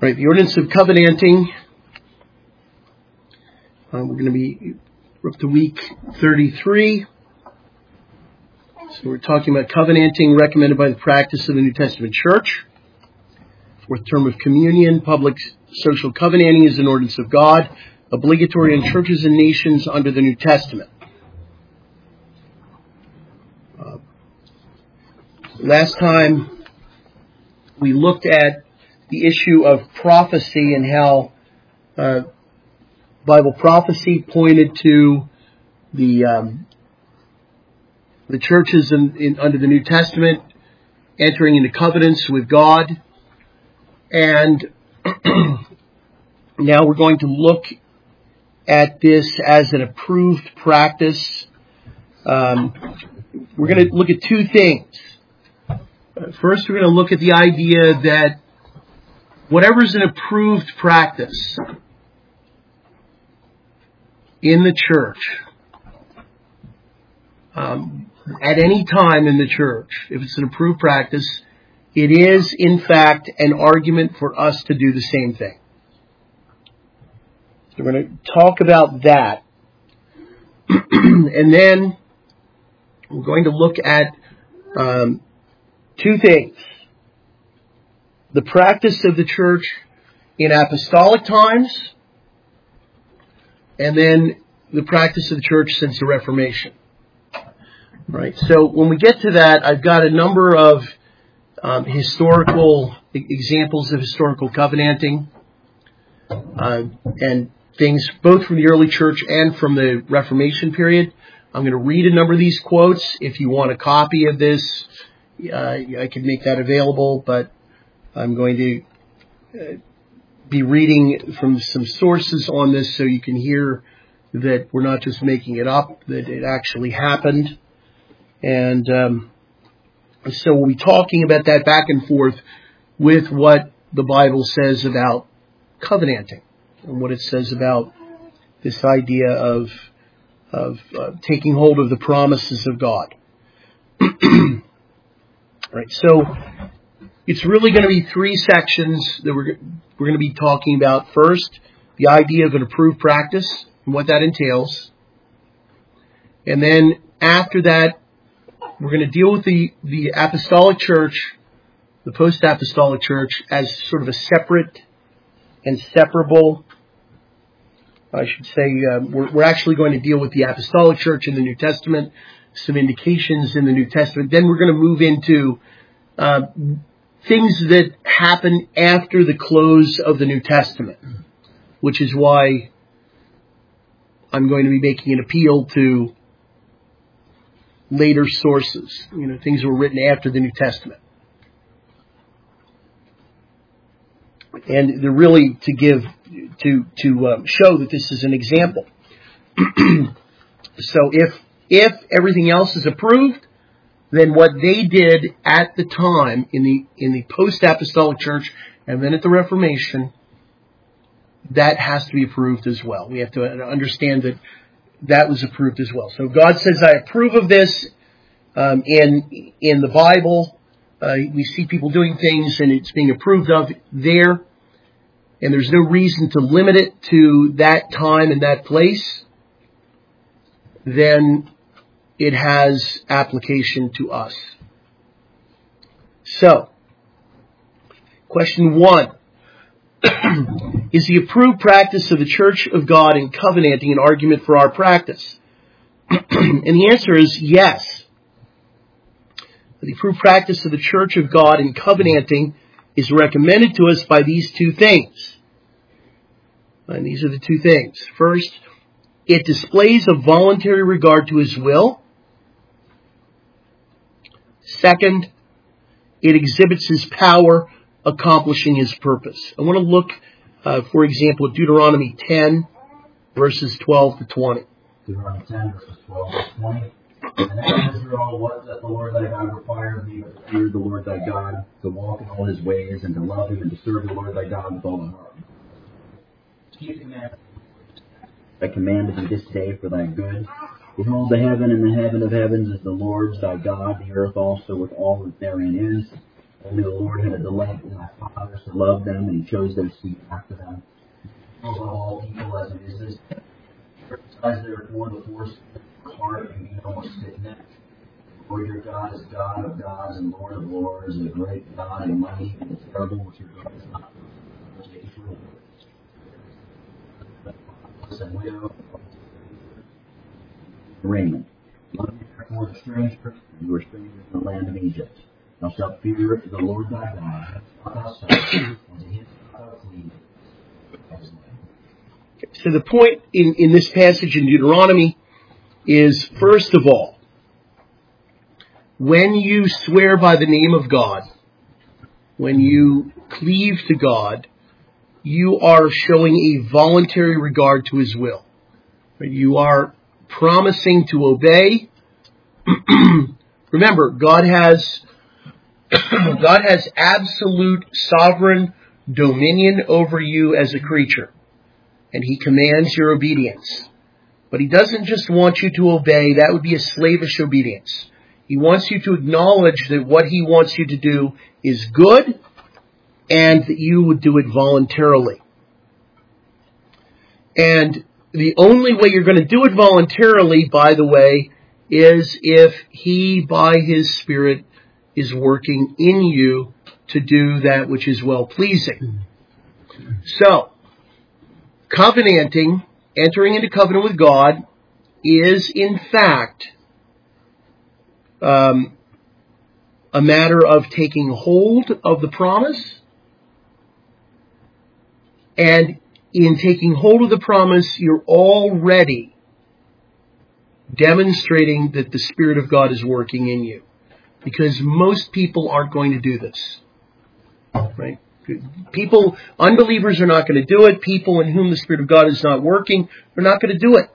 Right, the ordinance of covenanting. We're up to week 33. So we're talking about covenanting recommended by the practice of the New Testament Church. Fourth term of communion, public social covenanting is an ordinance of God, obligatory in churches and nations under the New Testament. Last time we looked at the issue of prophecy and how Bible prophecy pointed to the churches under the New Testament entering into covenants with God. And now we're going to look at this as an approved practice. We're going to look at two things. First, we're going to look at the idea that whatever is an approved practice in the church, at any time in the church, if it's an approved practice, it is, in fact, an argument for us to do the same thing. So we're going to talk about that. And then we're going to look at two things. The practice of the church in apostolic times, and then the practice of the church since the Reformation. Right. So when we get to that, I've got a number of historical examples of historical covenanting and things both from the early church and from the Reformation period. I'm going to read a number of these quotes. If you want a copy of this, I can make that available, but I'm going to be reading from some sources on this so you can hear that we're not just making it up, that it actually happened. And so we'll be talking about that back and forth with what the Bible says about covenanting and what it says about this idea of taking hold of the promises of God. Right. So it's really going to be three sections that we're going to be talking about. First, the idea of an approved practice and what that entails. And then after that, we're going to deal with the apostolic church, the post-apostolic church, as sort of a separate and separable. I should say, we're actually going to deal with the apostolic church in the New Testament, some indications in the New Testament. Then we're going to move into things that happen after the close of the New Testament, which is why I'm going to be making an appeal to later sources, things that were written after the New Testament. And they're really to show that this is an example. So if everything else is approved, then what they did at the time in the post-apostolic church and then at the Reformation, that has to be approved as well. We have to understand that was approved as well. So God says, I approve of this. In the Bible, we see people doing things and it's being approved of there. And there's no reason to limit it to that time and that place. Then it has application to us. So, question 1. Is the approved practice of the Church of God in covenanting an argument for our practice? And the answer is yes. The approved practice of the Church of God in covenanting is recommended to us by these two things. And these are the two things. First, it displays a voluntary regard to His will. Second, it exhibits His power accomplishing His purpose. I want to look, for example, at Deuteronomy 10, verses 12 to 20. Deuteronomy 10, verses 12 to 20. And as Israel was that the Lord thy God required of thee, but to fear the Lord thy God, to walk in all His ways, and to love Him, and to serve the Lord thy God with all thy heart. Keep the commandments I commanded thee this day for thy good. Behold, the heaven and the heaven of heavens is the Lord's thy God, the earth also with all that therein is. Only the Lord had a delight in thy fathers to love them, and he chose their seed after them. Above all people as it is this day. Exercise therefore the force of your heart, and be no more stiff-necked. The Lord your God is God of gods and Lord of lords, a great God and mighty, and it's terrible which your God is not. And widow, Raymond. Love you therefore the stranger, you were strangers in the land of Egypt. Thou shalt fear the Lord thy God, not thou serve, and to him shalt thou cleave. So the point in this passage in Deuteronomy is, first of all, when you swear by the name of God, when you cleave to God, you are showing a voluntary regard to his will. You are promising to obey. Remember, God has absolute sovereign dominion over you as a creature, and he commands your obedience. But he doesn't just want you to obey. That would be a slavish obedience. He wants you to acknowledge that what he wants you to do is good, and that you would do it voluntarily. And the only way you're going to do it voluntarily, by the way, is if he, by his Spirit, is working in you to do that which is well-pleasing. So, covenanting, entering into covenant with God, is in fact a matter of taking hold of the promise. And in taking hold of the promise, you're already demonstrating that the Spirit of God is working in you. Because most people aren't going to do this. Right? People, unbelievers are not going to do it. People in whom the Spirit of God is not working are not going to do it.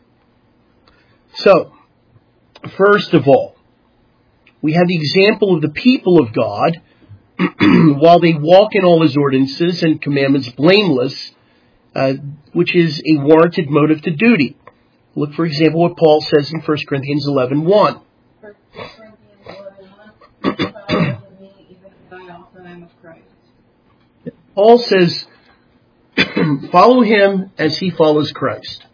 So, first of all, we have the example of the people of God, while they walk in all his ordinances and commandments blameless, which is a warranted motive to duty. Look, for example, what Paul says in 1 Corinthians 11:1. Paul says, follow him as he follows Christ.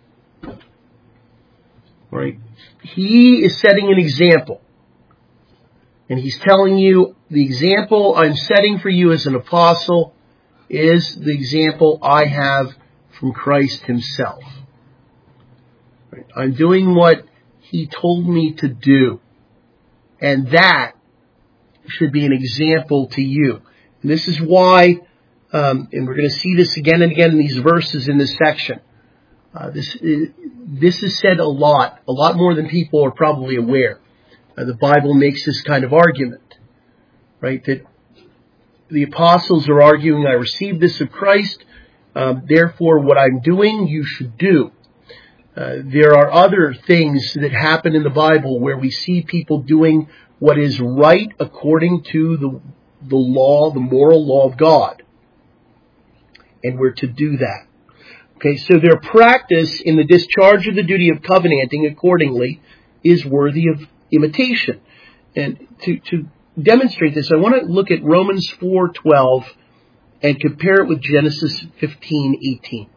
Right? He is setting an example. And he's telling you, the example I'm setting for you as an apostle is the example I have from Christ himself. Right? I'm doing what he told me to do. And that should be an example to you. And this is why, and we're going to see this again and again in these verses in this section. This is said a lot more than people are probably aware. The Bible makes this kind of argument, right? That the apostles are arguing, I received this of Christ, therefore what I'm doing, you should do. There are other things that happen in the Bible where we see people doing what is right according to the law, the moral law of God. And we're to do that. Okay, so their practice in the discharge of the duty of covenanting accordingly is worthy of imitation. And to demonstrate this, I want to look at Romans 4:12 and compare it with Genesis 15:18.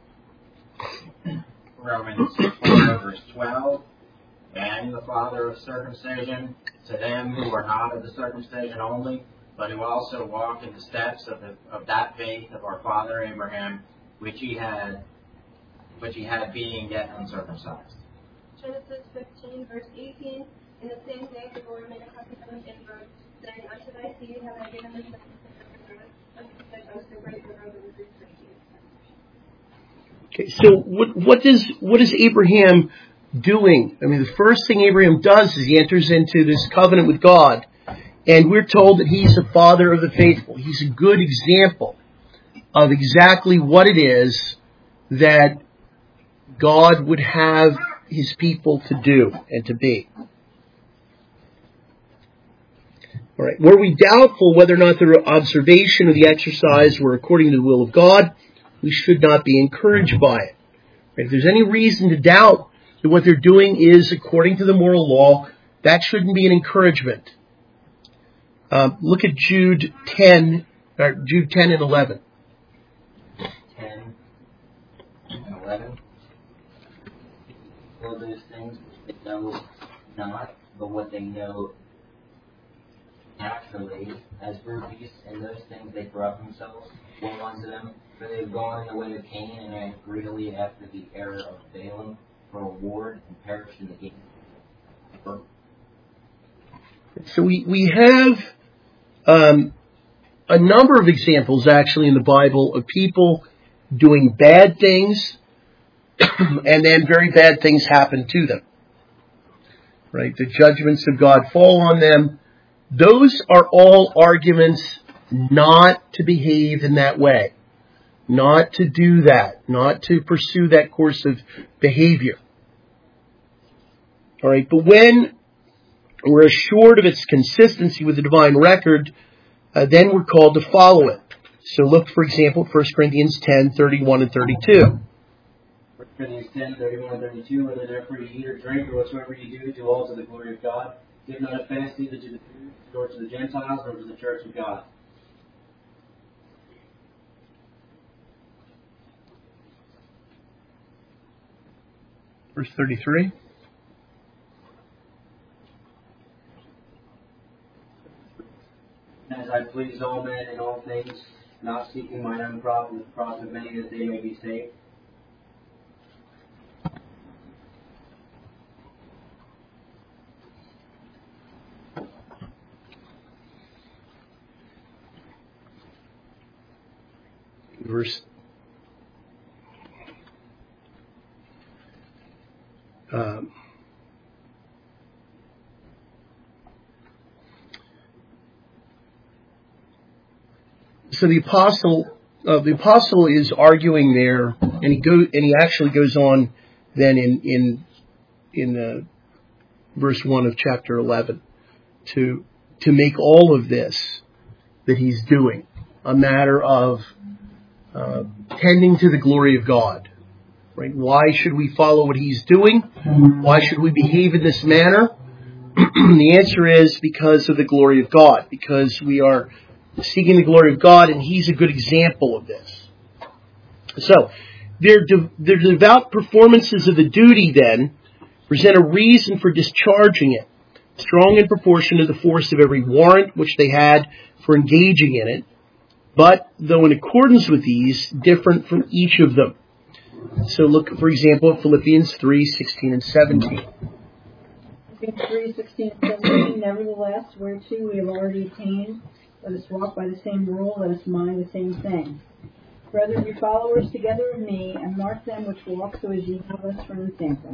Romans 4 verse 12. And the father of circumcision to them who are not of the circumcision only, but who also walk in the steps of that faith of our father Abraham, which he had being yet uncircumcised. Genesis 15 verse 18. In the same day the Lord made a covenant with Abram, saying, unto thy seed have I given this land, unto such as to break the road of the Greek. Okay, so what is Abraham doing? I mean, the first thing Abraham does is he enters into this covenant with God, and we're told that he's the father of the faithful. He's a good example of exactly what it is that God would have his people to do and to be. All right. Were we doubtful whether or not the observation or the exercise were according to the will of God, we should not be encouraged by it. Right? If there's any reason to doubt that what they're doing is according to the moral law, that shouldn't be an encouragement. Look at Jude 10 and 11. 10 and 11. For those things which they know not, but what they know naturally, as brute beasts, and those things they corrupt themselves, woe unto them, for they have gone in the way of Cain, and ran greedily after the error of Balaam for reward, and perished in the game. So we have a number of examples actually in the Bible of people doing bad things and then very bad things happen to them. Right? The judgments of God fall on them. Those are all arguments not to behave in that way, not to do that, not to pursue that course of behavior. All right, but when we're assured of its consistency with the divine record, then we're called to follow it. So look, for example, 1 Corinthians 10, 31 and 32. 1 Corinthians 10, 31 and 32, whether therefore you eat or drink or whatsoever you do all to the glory of God. Give not offense neither to the Jews, nor to the Gentiles, nor to the church of God. Verse 33. As I please all men in all things, not seeking mine own profit, but the profit of many, that they may be saved. Verse so the apostle is arguing there, and he actually goes on then in verse 1 of chapter 11 to make all of this that he's doing a matter of tending to the glory of God. Right? Why should we follow what he's doing? Why should we behave in this manner? The answer is because of the glory of God, because we are seeking the glory of God, and he's a good example of this. So, their devout performances of the duty then present a reason for discharging it, strong in proportion to the force of every warrant which they had for engaging in it, but though in accordance with these, different from each of them. So look, for example, at Philippians 3, 16 and 17. Philippians 3, 16 and 17, nevertheless, whereto we have already attained, let us walk by the same rule, let us mind the same thing. Brethren, be followers together of me, and mark them which walk so as ye have us for an example.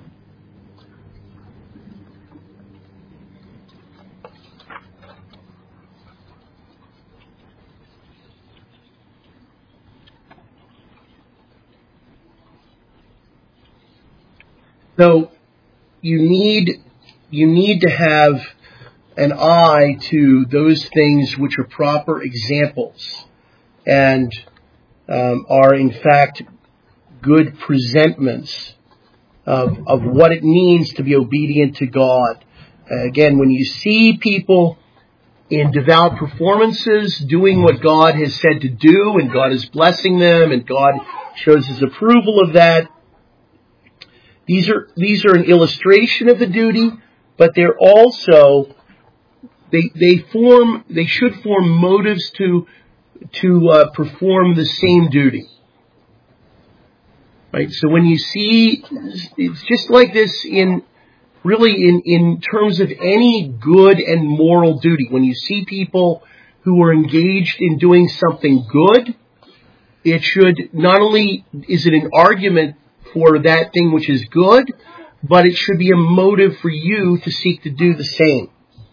So you need to have an eye to those things which are proper examples and are in fact good presentments of what it means to be obedient to God. Again, when you see people in devout performances doing what God has said to do, and God is blessing them, and God shows his approval of that, these are an illustration of the duty, but they're also they should form motives to perform the same duty. Right? So when you see, it's just like this in terms of any good and moral duty. When you see people who are engaged in doing something good, it should, not only is it an argument for that thing which is good, but it should be a motive for you to seek to do the same.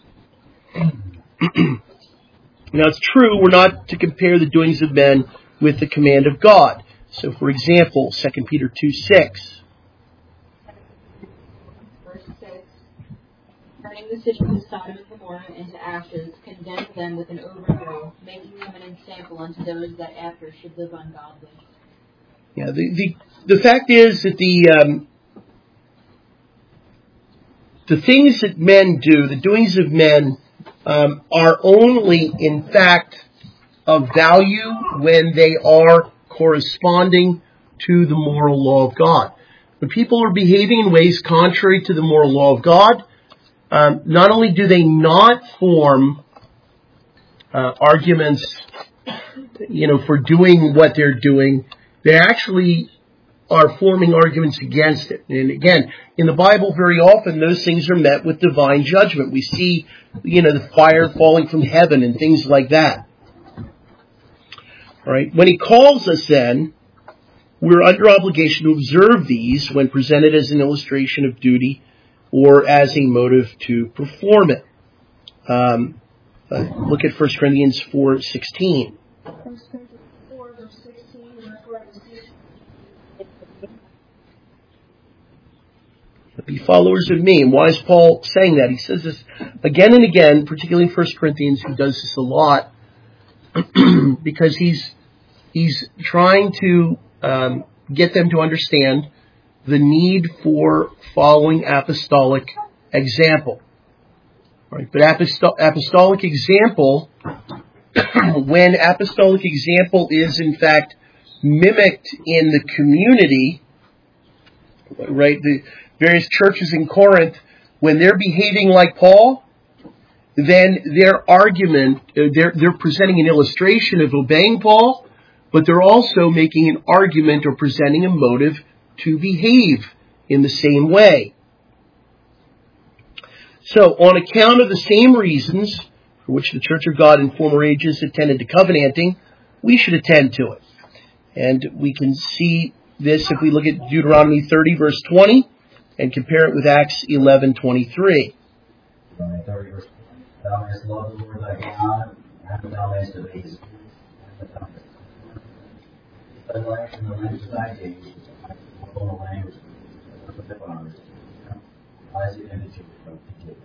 Now it's true, we're not to compare the doings of men with the command of God. So for example, 2 Peter 2:6. Verse 6, turning the cities of Sodom and Gomorrah into ashes, condemned them with an overthrow, making them an example unto those that after should live ungodly. Yeah, the fact is that the things that men do, the doings of men, are only, in fact, of value when they are corresponding to the moral law of God. When people are behaving in ways contrary to the moral law of God, not only do they not form arguments, for doing what they're doing, they actually are forming arguments against it. And again, in the Bible, very often those things are met with divine judgment. We see, the fire falling from heaven and things like that. All right. When he calls us then, we're under obligation to observe these when presented as an illustration of duty or as a motive to perform it. Look at 1 Corinthians 4:16. 1 Corinthians 4, verse 16, Be followers of me. And why is Paul saying that? He says this again and again, particularly in 1 Corinthians. He does this a lot because he's trying to get them to understand the need for following apostolic example. Right? But apostolic example, when apostolic example is in fact mimicked in the community, right? The various churches in Corinth, when they're behaving like Paul, then their argument, they're presenting an illustration of obeying Paul, but they're also making an argument or presenting a motive to behave in the same way. So, on account of the same reasons for which the Church of God in former ages attended to covenanting, we should attend to it. And we can see this if we look at Deuteronomy 30, verse 20, and compare it with Acts 11:23. Deuteronomy 30, verse 20. Thou mayest love the Lord thy God, and thou mayest obey his voice, and thou mayest thy life in the language of thy days, the language of thy fathers, Isaac and the children of Jacob.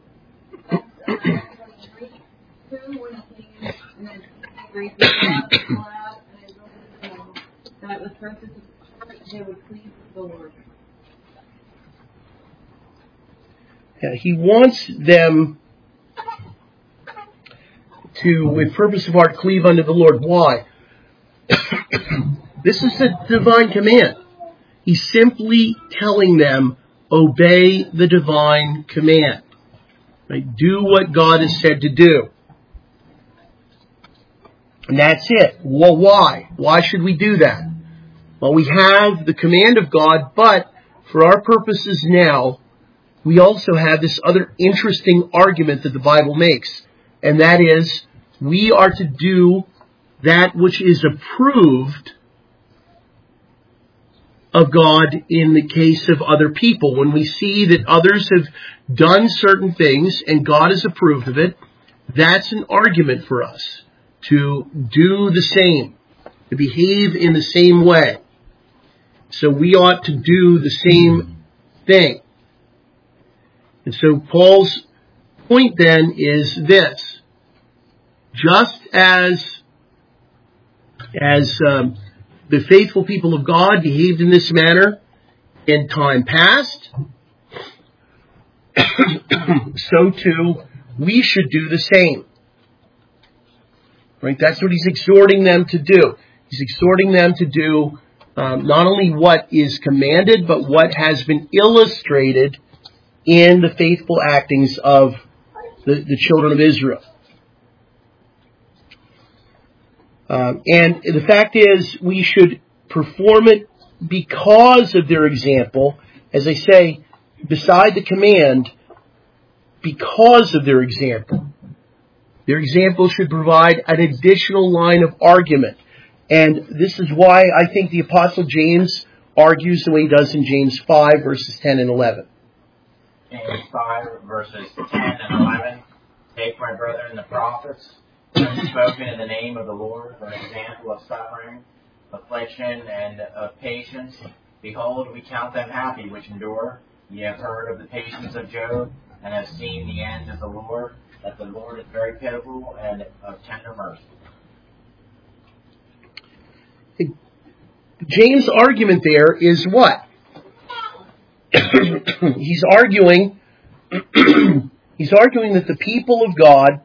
That with purpose they would please the Lord. Yeah, he wants them to, with purpose of heart, cleave unto the Lord. Why? This is a divine command. He's simply telling them, obey the divine command. Right? Do what God has said to do. And that's it. Well, why? Why should we do that? Well, we have the command of God, but for our purposes now, we also have this other interesting argument that the Bible makes. And that is, we are to do that which is approved of God in the case of other people. When we see that others have done certain things and God has approved of it, that's an argument for us to do the same, to behave in the same way. So we ought to do the same thing. And so Paul's point then is this: just as the faithful people of God behaved in this manner in time past, so too we should do the same. Right? That's what he's exhorting them to do. He's exhorting them to do not only what is commanded, but what has been illustrated in the faithful actings of the children of Israel. And the fact is, we should perform it because of their example. As I say, beside the command, because of their example. Their example should provide an additional line of argument. And this is why I think the Apostle James argues the way he does in James 5, verses 10 and 11. James 5, verses 10 and 11. Take, my brethren, the prophets, who have spoken in the name of the Lord, for an example of suffering, affliction, and of patience. Behold, we count them happy which endure. Ye have heard of the patience of Job, and have seen the end of the Lord, that the Lord is very pitiful and of tender mercy. James' argument there is what? He's arguing He's arguing that the people of God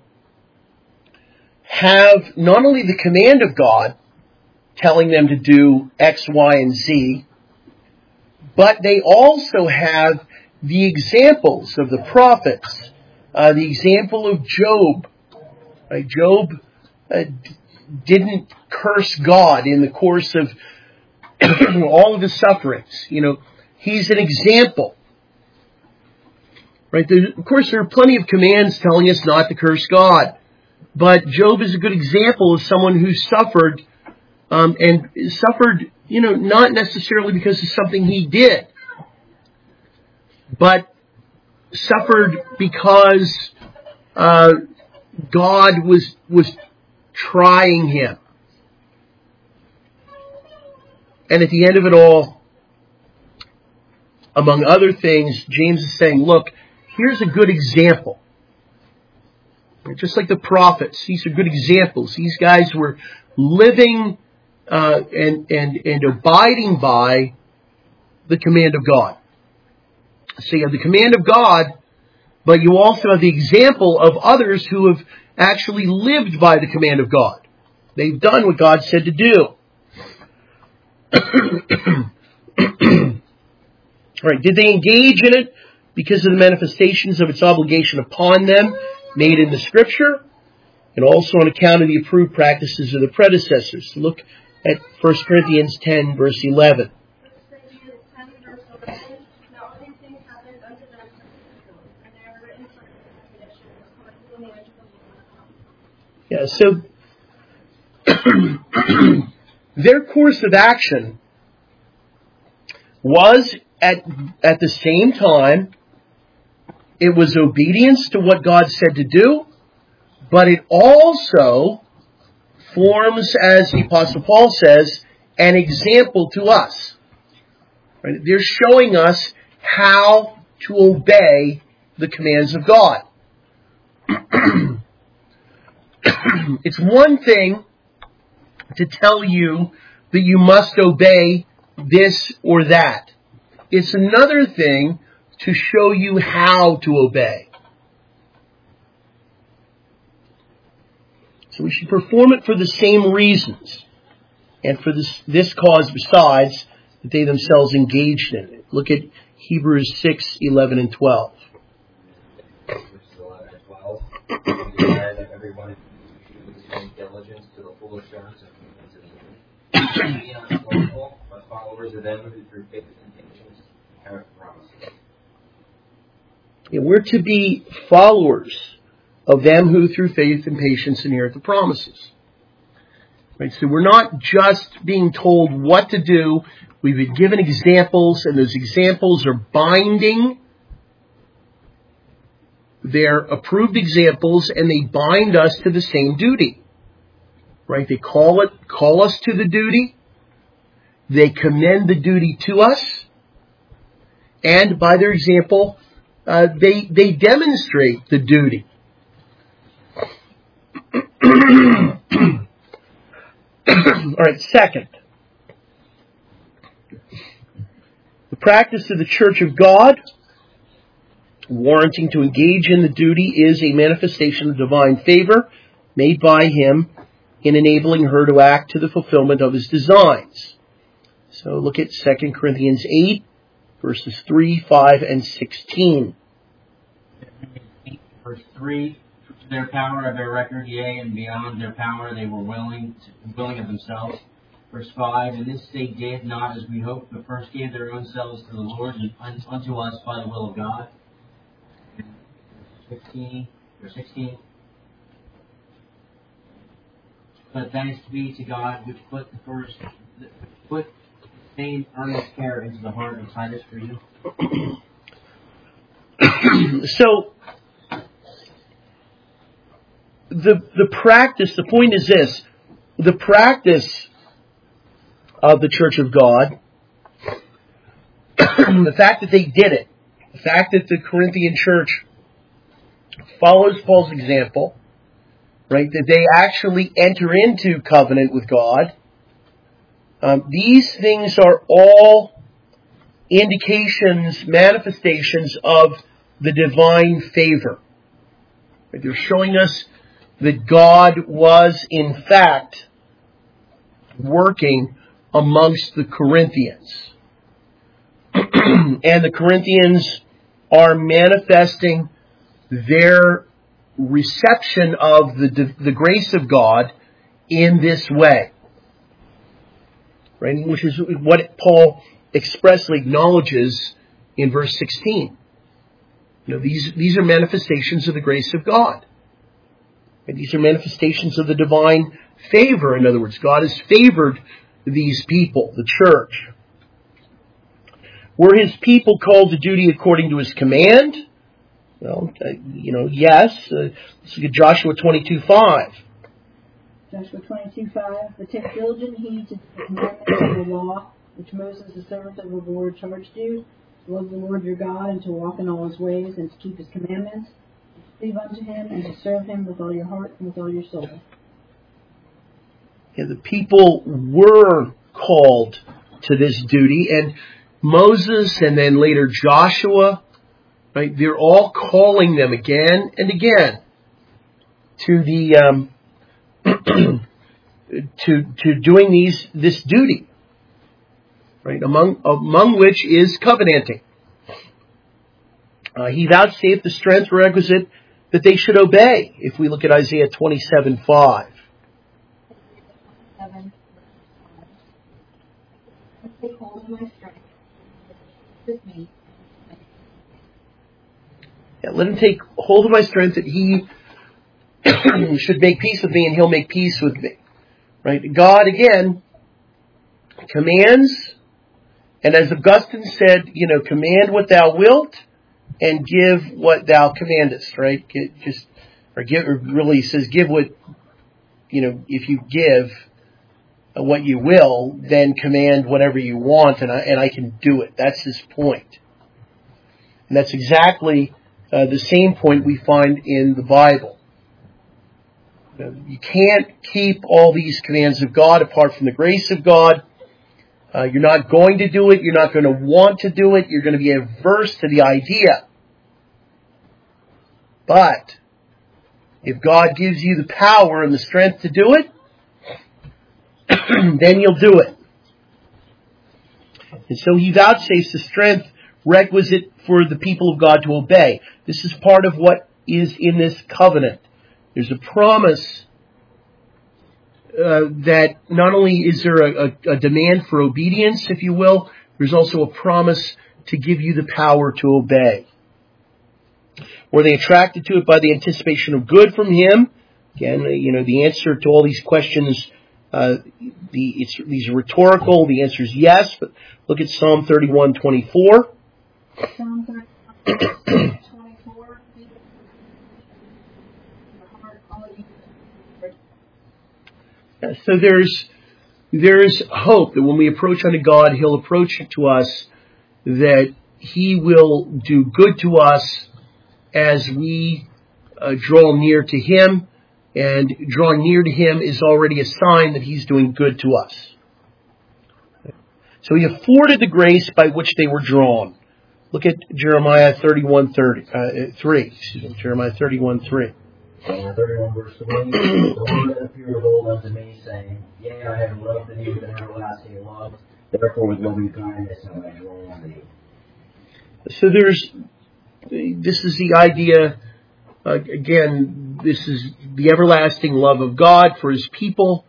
have not only the command of God telling them to do X, Y, and Z, but they also have the examples of the prophets, the example of Job. Right? Job didn't curse God in the course of all of his sufferings. He's an example. Right? Of course, there are plenty of commands telling us not to curse God. But Job is a good example of someone who suffered, and suffered, not necessarily because of something he did, but suffered because God was trying him. And at the end of it all, among other things, James is saying, look, here's a good example. Just like the prophets, these are good examples. These guys were living and abiding by the command of God. So you have the command of God, but you also have the example of others who have actually lived by the command of God. They've done what God said to do. All right, did they engage in it because of the manifestations of its obligation upon them made in the Scripture, and also on account of the approved practices of the predecessors? Look at 1 Corinthians 10, verse 11. 1 Corinthians 10, verse 11. Now all these things happened unto them for people, and they are written for their definition, according to the knowledge of the Lord. Yeah, so their course of action was at the same time, it was obedience to what God said to do, but it also forms, as the Apostle Paul says, an example to us. Right? They're showing us how to obey the commands of God. It's one thing to tell you that you must obey this or that. It's another thing to show you how to obey. So we should perform it for the same reasons, and for this cause besides, that they themselves engaged in it. Look at Hebrews 6, 11 and 12. Verses 11 and 12. We desire that everyone should with the same diligence to the full assurance of the end. Be not slothful, but followers of them who through faith and patience inherit the promises. And we're to be followers of them who through faith and patience inherit the promises. Right? So we're not just being told what to do. We've been given examples, and those examples are binding. They're approved examples, and they bind us to the same duty. Right? They call us to the duty. They commend the duty to us. And by their example, they demonstrate the duty. All right, second. The practice of the Church of God, warranting to engage in the duty, is a manifestation of divine favor made by Him in enabling her to act to the fulfillment of His designs. So look at 2 Corinthians 8, verses 3, 5, and 16. Verse 3, to their power of their record, yea, and beyond their power they were willing of themselves. Verse 5, and this they did not as we hoped, but first gave their own selves to the Lord and unto us by the will of God. Verse 16, but thanks be to God which put the same earnest care into the heart of Titus for you. So, the practice, the point is this, the practice of the Church of God, the fact that they did it, the fact that the Corinthian church follows Paul's example, right, that they actually enter into covenant with God, these things are all indications, manifestations of the divine favor. They're showing us that God was, in fact, working amongst the Corinthians. And the Corinthians are manifesting their reception of the grace of God in this way. Right? Which is what Paul expressly acknowledges in verse 16. These are manifestations of the grace of God. And these are manifestations of the divine favor. In other words, God has favored these people, the church. Were his people called to duty according to his command? Well, yes. Let's look at Joshua 22:5. Joshua 22:5. But take diligent heed to the commandments of the law, which Moses, the servant of the Lord, charged you, to love the Lord your God, and to walk in all his ways, and to keep his commandments, to cleave unto him, and to serve him with all your heart and with all your soul. Yeah, the people were called to this duty, and Moses and then later Joshua, right? They're all calling them again and again to the to doing this duty, right? Among which is covenanting. He vouchsafed the strength requisite that they should obey. If we look at Isaiah 27:5. Take hold of my strength. With me. Yeah, let him take hold of my strength that he should make peace with me and he'll make peace with me. Right? God, again, commands, and as Augustine said, command what thou wilt and give what thou commandest, right? He says give what, if you give what you will, then command whatever you want, and I can do it. That's his point. And that's exactly the same point we find in the Bible. You can't keep all these commands of God apart from the grace of God. You're not going to do it. You're not going to want to do it. You're going to be averse to the idea. But if God gives you the power and the strength to do it, then you'll do it. And so he vouchsafes the strength requisite for the people of God to obey. This is part of what is in this covenant. There's a promise that not only is there a demand for obedience, if you will, there's also a promise to give you the power to obey. Were they attracted to it by the anticipation of good from him? Again, the answer to all these questions, these are rhetorical. The answer is yes, but look at Psalm 31:24. Psalm 31:24. So there's hope that when we approach unto God, he'll approach to us, that he will do good to us as we draw near to him. And drawing near to him is already a sign that he's doing good to us. So he afforded the grace by which they were drawn. Look at Jeremiah 31:3. Jeremiah 31:3. 31 verse 3. The Lord hath appeared of old unto me, saying, Yea, I have loved thee with an everlasting love. Therefore with loving kindness have I drawn thee. So this is the idea. Again, this is the everlasting love of God for his people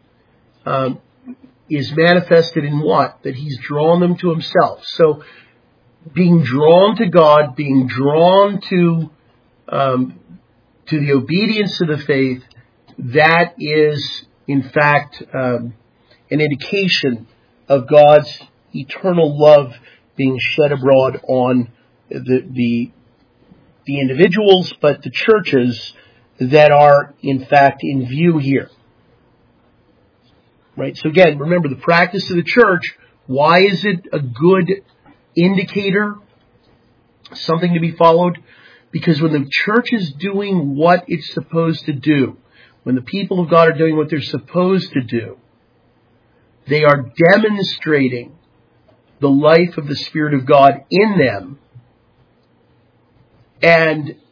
is manifested in what? That he's drawn them to himself. So being drawn to God, being drawn to the obedience of the faith, that is in fact an indication of God's eternal love being shed abroad on the individuals, but the churches that are in fact in view here. Right? So again, remember the practice of the church. Why is it a good indicator? Something to be followed? Because when the church is doing what it's supposed to do, when the people of God are doing what they're supposed to do, they are demonstrating the life of the Spirit of God in them. And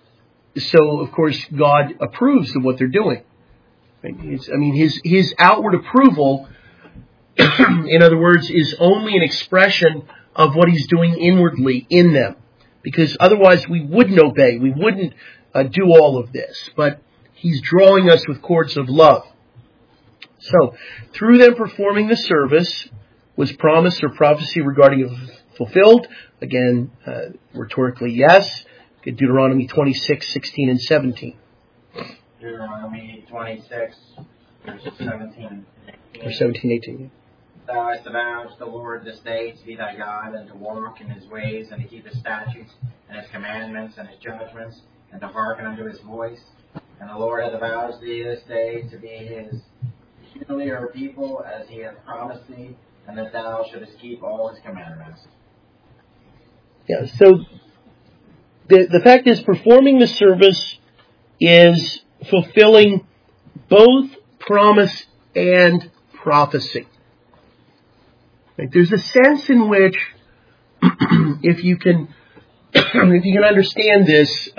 So of course God approves of what they're doing. Right? His outward approval, in other words, is only an expression of what He's doing inwardly in them. Because otherwise we wouldn't obey. We wouldn't do all of this. But He's drawing us with cords of love. So, through them performing the service, was promise or prophecy regarding it fulfilled? Again, rhetorically, yes. Deuteronomy 26, 16, and 17. Deuteronomy 26, verses 17 Or 17, 18. Thou hast avowed to the Lord this day to be thy God, and to walk in His ways, and to keep His statutes, and His commandments, and His judgments, and to hearken unto His voice. And the Lord hath avowed to thee this day to be His peculiar people, as He hath promised thee, and that thou shouldest keep all His commandments. Yeah, so the fact is, performing the service is fulfilling both promise and prophecy. Right? There's a sense in which, if you can understand this,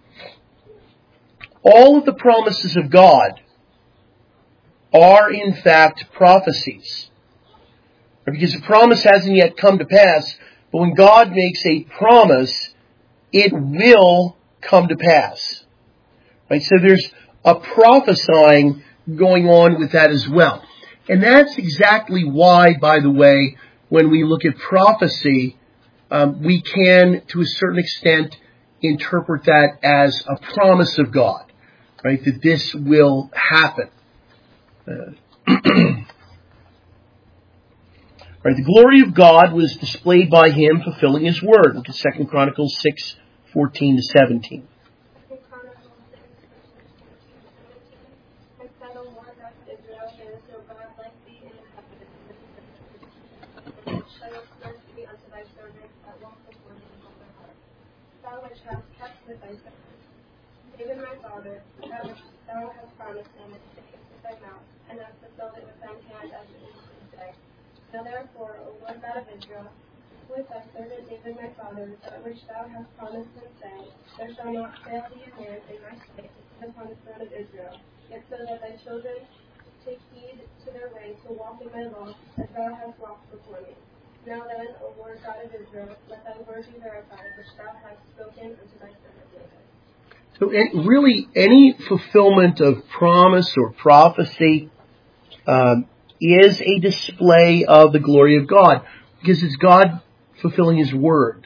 all of the promises of God are in fact prophecies. Because the promise hasn't yet come to pass, but when God makes a promise, it will come to pass. Right? So there's a prophesying going on with that as well. And that's exactly why, by the way, when we look at prophecy, we can, to a certain extent, interpret that as a promise of God. Right? That this will happen. Right, the glory of God was displayed by Him fulfilling His word. Look at 2 Chronicles 6, 14 to 17. 2 Chronicles 6, verses 14 to 17. And said, O Lord God of Israel, there is no God like thee in heaven. Thou hast sworn to be unto thy servants that walk before thee in all their heart. Thou which hast kept with thy servants David my father, that which thou hast promised him, and spake with thy mouth, and hast fulfilled it with thine hand as it is this day. Now therefore, O Lord God of Israel, with thy servant David my father, that which thou hast promised him, saying, There shall not fail thee a man in my sight to sit upon the throne of Israel, yet so that thy children take heed to their way to walk in my law, as thou hast walked before me. Now then, O Lord God of Israel, let thy word be verified, which thou hast spoken unto thy servant David. So really, any fulfillment of promise or prophecy is a display of the glory of God, because it's God fulfilling His word.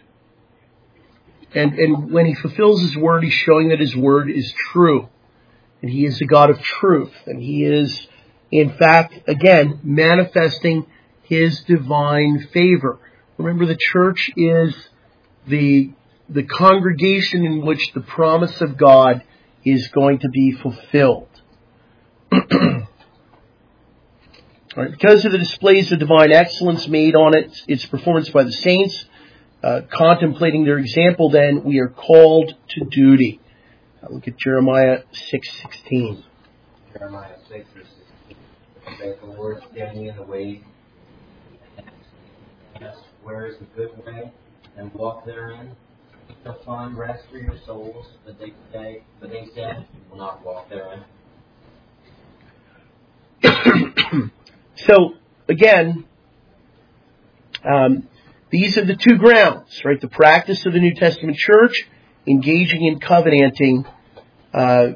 And when He fulfills His word, He's showing that His word is true. And He is the God of truth. And He is, in fact, again, manifesting His divine favor. Remember, the church is the congregation in which the promise of God is going to be fulfilled. Right, because of the displays of divine excellence made on its performance by the saints, contemplating their example, then we are called to duty. Look at Jeremiah 6:16. Jeremiah 6, verse 16. Saith the Lord, standing in the way, ask, where is the good way, and walk therein. You shall find rest for your souls, but they say, you will not walk therein. So, again, these are the two grounds, right? The practice of the New Testament church, engaging in covenanting, to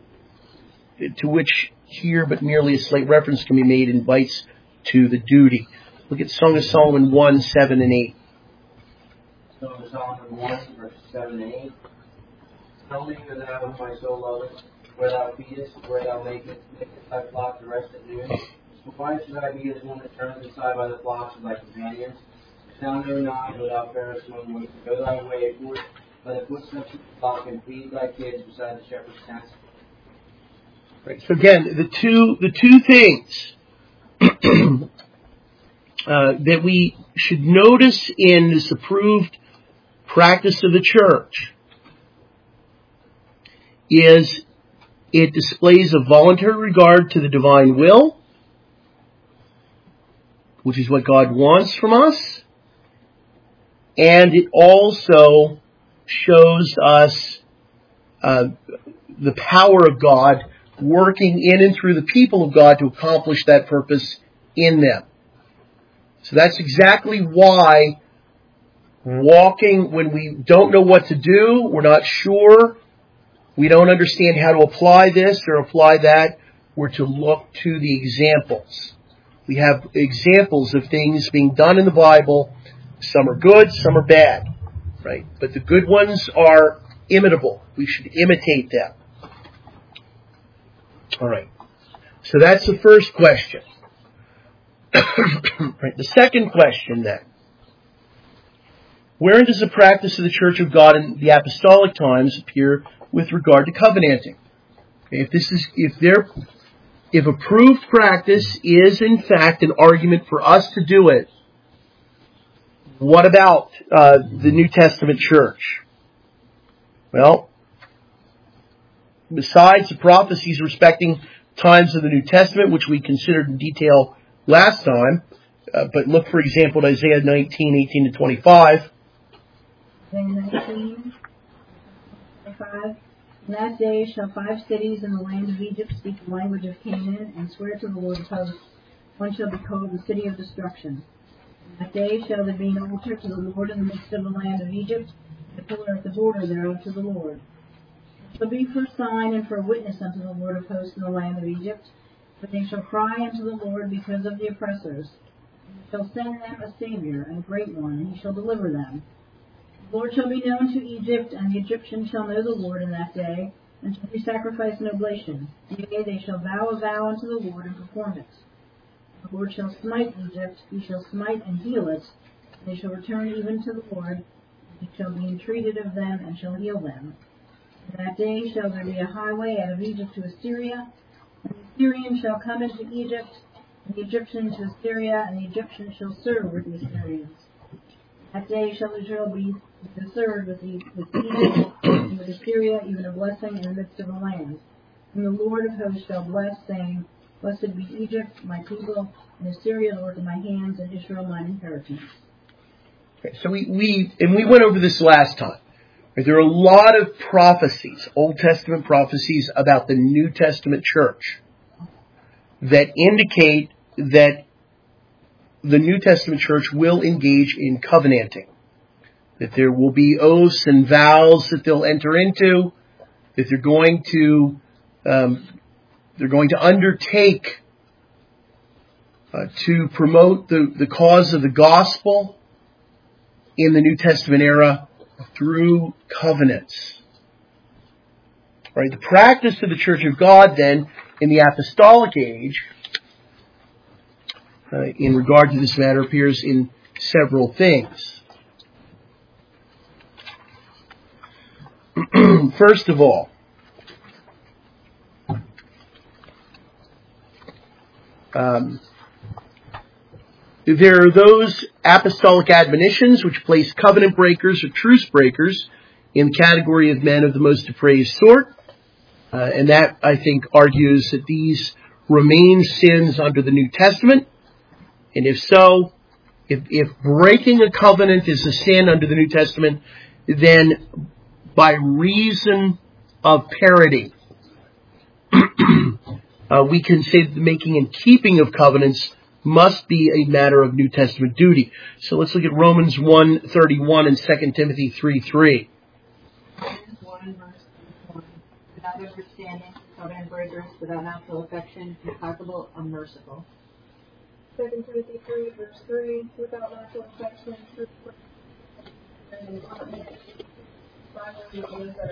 which here, but merely a slight reference can be made, invites to the duty. Look at Song of Solomon 1, 7 and 8. Song of Solomon 1, verses 7 and 8. Tell me, O thou whom my soul loveth, where thou feedest, where thou makest thy flock to rest at noon. Why should I be as one that turns aside by the flocks of thy companions? Thou know not, O thou fairest one, go thy way forth by the footsteps of the flock, and feed thy kids beside the shepherd's tent. Right. So again, the two things that we should notice in this approved practice of the church is it displays a voluntary regard to the divine will, which is what God wants from us, and it also shows us the power of God working in and through the people of God to accomplish that purpose in them. So that's exactly why walking when we don't know what to do, we're not sure, we don't understand how to apply this or apply that, we're to look to the examples. We have examples of things being done in the Bible. Some are good, some are bad, right? But the good ones are imitable. We should imitate them. All right. So that's the first question. Right. The second question then. Wherein does the practice of the Church of God in the apostolic times appear with regard to covenanting? Okay, if approved practice is in fact an argument for us to do it, what about the New Testament church? Well, besides the prophecies respecting times of the New Testament, which we considered in detail last time, but look, for example, at Isaiah 19, 18-25. Isaiah 19, 25. In that day shall 5 cities in the land of Egypt speak the language of Canaan and swear to the Lord of hosts. One shall be called the city of destruction. In that day shall there be an altar to the Lord in the midst of the land of Egypt, and a pillar at the border thereof to the Lord. It shall be for a sign and for a witness unto the Lord of hosts in the land of Egypt. But they shall cry unto the Lord because of the oppressors. And he shall send them a Savior, and a great one, and he shall deliver them. The Lord shall be known to Egypt, and the Egyptians shall know the Lord in that day, and shall be sacrificed an oblation. Yea, they shall vow a vow unto the Lord and perform it. The Lord shall smite Egypt, he shall smite and heal it, and they shall return even to the Lord, and he shall be entreated of them, and shall heal them. In that day shall there be a highway out of Egypt to Assyria, and the Assyrians shall come into Egypt, and the Egyptians to Assyria, and the Egyptians shall serve with the Assyrians. That day shall Israel be served with Egypt and with Assyria, even a blessing in the midst of the land. And the Lord of hosts shall bless, saying, Blessed be Egypt, my people, and Assyria, the work of my hands, and Israel, mine inheritance. Okay, so we went over this last time. There are a lot of prophecies, Old Testament prophecies about the New Testament church that indicate that the New Testament church will engage in covenanting. That there will be oaths and vows that they'll enter into, that they're going to undertake to promote the cause of the gospel in the New Testament era through covenants. Right? The practice of the Church of God then in the apostolic age in regard to this matter appears in several things. First of all, there are those apostolic admonitions which place covenant breakers or truce breakers in the category of men of the most depraved sort. And that, I think, argues that these remain sins under the New Testament. And if so, if breaking a covenant is a sin under the New Testament, then by reason of parity, we can say that the making and keeping of covenants must be a matter of New Testament duty. So let's look at Romans 1:31 and 2 Timothy 3:3. Romans 1, verse 1. Without understanding, covenant breakers, without natural affection, implacable, unmerciful. 2 Timothy 3, verse 3, without natural affection, and finally those that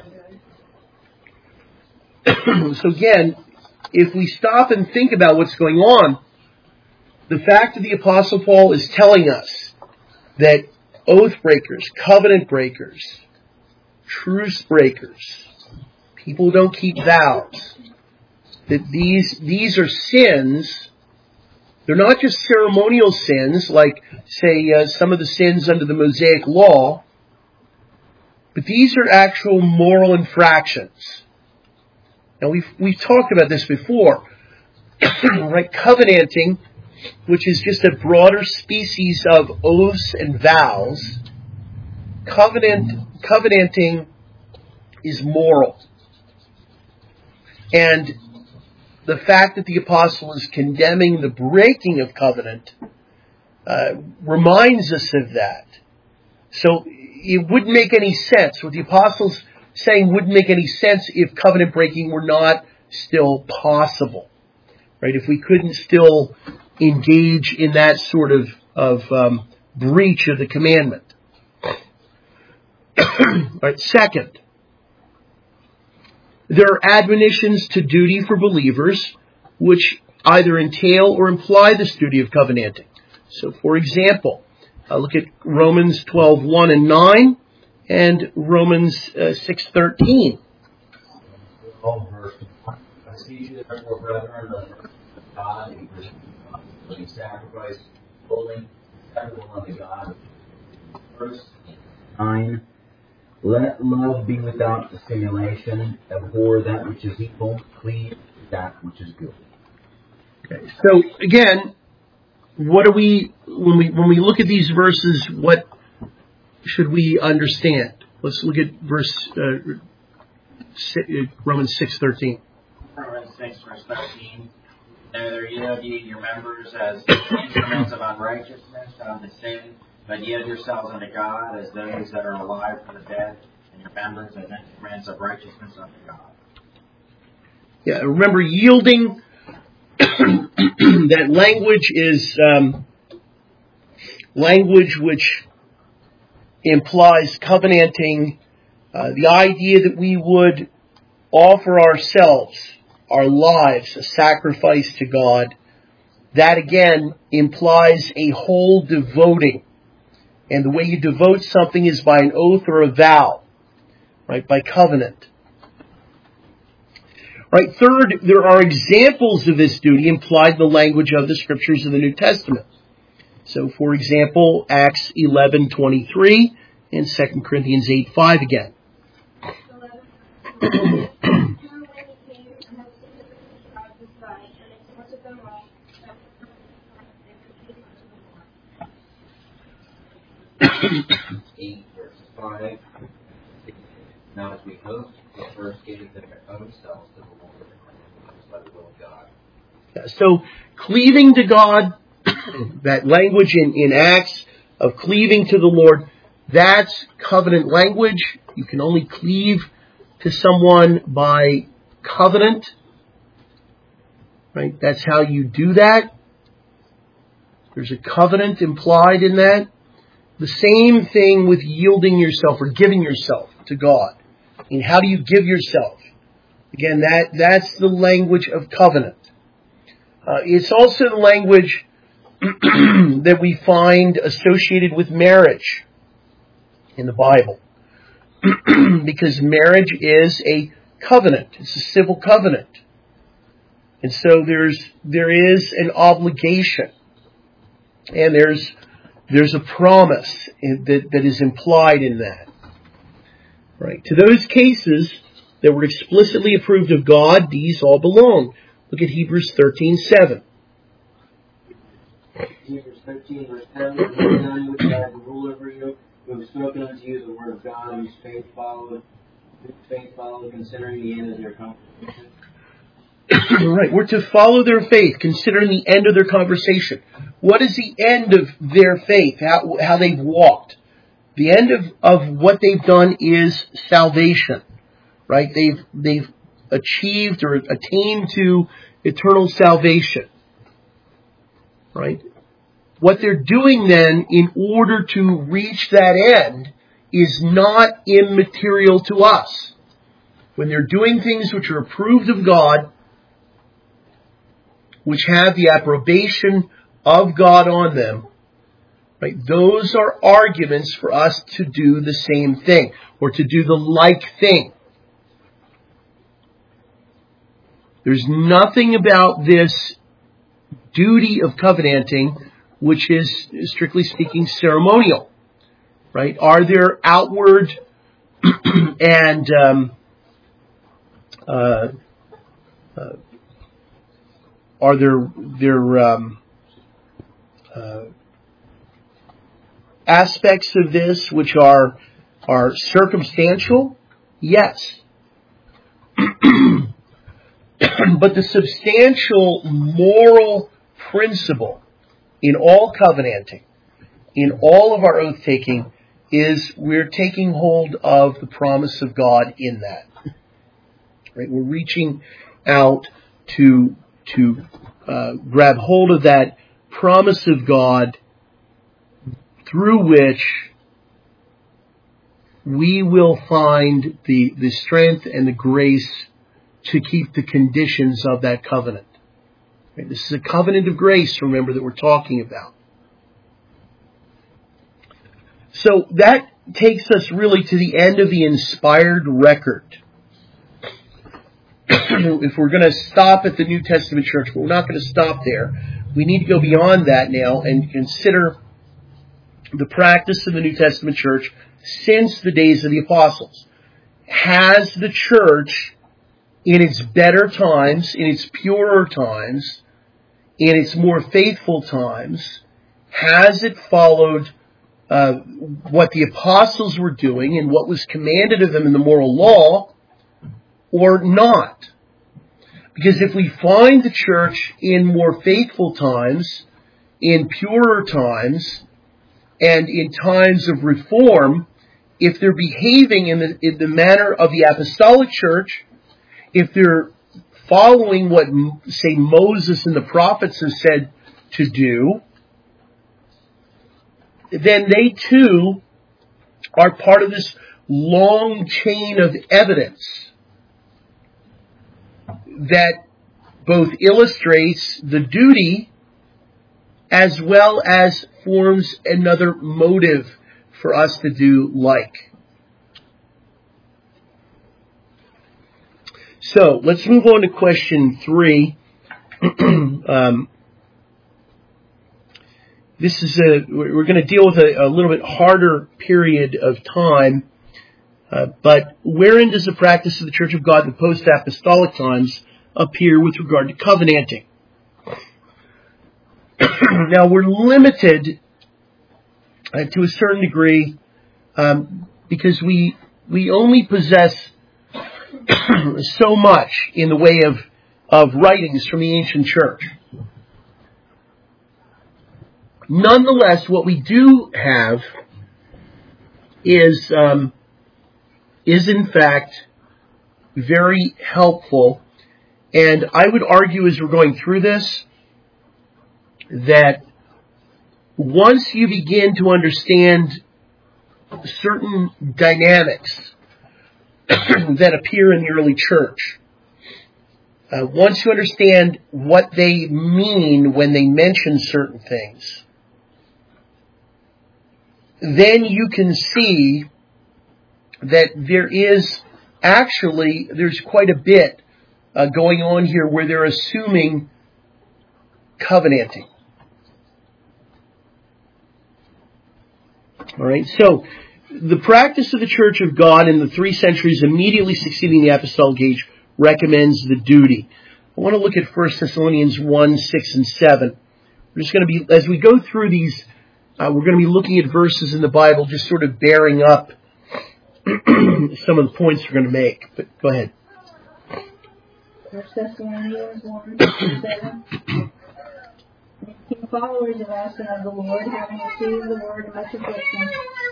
are good. So again, if we stop and think about what's going on, the fact that the Apostle Paul is telling us that oath breakers, covenant breakers, truce breakers, people who don't keep vows, that these are sins. They're not just ceremonial sins like, say, some of the sins under the Mosaic Law, but these are actual moral infractions. Now, we've talked about this before, right? Covenanting, which is just a broader species of oaths and vows. Covenanting is moral. And the fact that the apostle is condemning the breaking of covenant reminds us of that. So it wouldn't make any sense. What the apostle's saying wouldn't make any sense if covenant breaking were not still possible. Right? If we couldn't still engage in that sort of breach of the commandment. Right. Second, there are admonitions to duty for believers which either entail or imply this duty of covenanting. So, for example, look at Romans 12:1 and 9 and Romans 6:13. I see you therefore, brethren, the God, and living sacrifice, holy, acceptable unto God. Verse 9. Let love be without dissimulation. Abhor that which is evil. Cleave that which is good. Okay. So again, what do we when we look at these verses? What should we understand? Let's look at Romans 6:13. Romans 6, verse 13. Neither yield ye your members as instruments of unrighteousness unto sin, but yield yourselves unto God as those that are alive from the dead, and your members as instruments of righteousness unto God. Yeah, remember, yielding, that language is language which implies covenanting, the idea that we would offer ourselves, our lives, a sacrifice to God. That again implies a whole devoting. And the way you devote something is by an oath or a vow, right? By covenant. Right. Third, there are examples of this duty implied in the language of the scriptures of the New Testament. So, for example, Acts 11:23 and 2 Corinthians 8:5 again. Eight verses 5. Now as we hope, they first gave their own selves to the Lord by the will of God. Yeah, so cleaving to God, that language in Acts of cleaving to the Lord, that's covenant language. You can only cleave to someone by covenant. Right? That's how you do that. There's a covenant implied in that. The same thing with yielding yourself or giving yourself to God. And how do you give yourself? Again, that's the language of covenant. It's also the language that we find associated with marriage in the Bible. Because marriage is a covenant. It's a civil covenant. And so there is an obligation. And there's a promise that is implied in that. Right. To those cases that were explicitly approved of God, these all belong. Look at Hebrews 13:7. Hebrews 13, verse 10, none which have rule over you, who have spoken unto you the word of God, whose faith followed, considering the end of their conversation. Right, we're to follow their faith, considering the end of their conversation. What is the end of their faith? How they've walked? The end of what they've done is salvation. Right? They've achieved or attained to eternal salvation. Right? What they're doing then in order to reach that end is not immaterial to us. When they're doing things which are approved of God, which have the approbation of God on them, right? Those are arguments for us to do the same thing or to do the like thing. There's nothing about this duty of covenanting which is, strictly speaking, ceremonial, right? Are there outward and are there aspects of this which are circumstantial? Yes. But the substantial moral principle in all covenanting, in all of our oath taking, is we're taking hold of the promise of God in that. Right? We're reaching out to grab hold of that promise of God through which we will find the strength and the grace to keep the conditions of that covenant. Right? This is a covenant of grace, remember, that we're talking about. So that takes us really to the end of the inspired record. If we're going to stop at the New Testament church, but we're not going to stop there. We need to go beyond that now and consider the practice of the New Testament church since the days of the apostles. Has the church, in its better times, in its purer times, in its more faithful times, has it followed what the apostles were doing and what was commanded of them in the moral law, or not? Because if we find the church in more faithful times, in purer times, and in times of reform, if they're behaving in the manner of the apostolic church, if they're following what, say, Moses and the prophets have said to do, then they too are part of this long chain of evidence that both illustrates the duty as well as forms another motive for us to do like. So let's move on to question 3. We're going to deal with a little bit harder period of time, but wherein does the practice of the Church of God in the post-apostolic times appear with regard to covenanting? Now we're limited to a certain degree because we only possess so much in the way of writings from the ancient church. Nonetheless, what we do have is in fact very helpful, and I would argue as we're going through this that once you begin to understand certain dynamics that appear in the early church, once you understand what they mean when they mention certain things, then you can see that there's quite a bit going on here where they're assuming covenanting. All right, so the practice of the Church of God in the 3 centuries immediately succeeding the apostolic age recommends the duty. I want to look at 1 Thessalonians 1, 6, and 7. We're just going to be, as we go through these, we're going to be looking at verses in the Bible, just sort of bearing up some of the points we're going to make. But go ahead. 1 Thessalonians 1, 6, and 7. Being followers of us and of the Lord, having received the word of much affliction.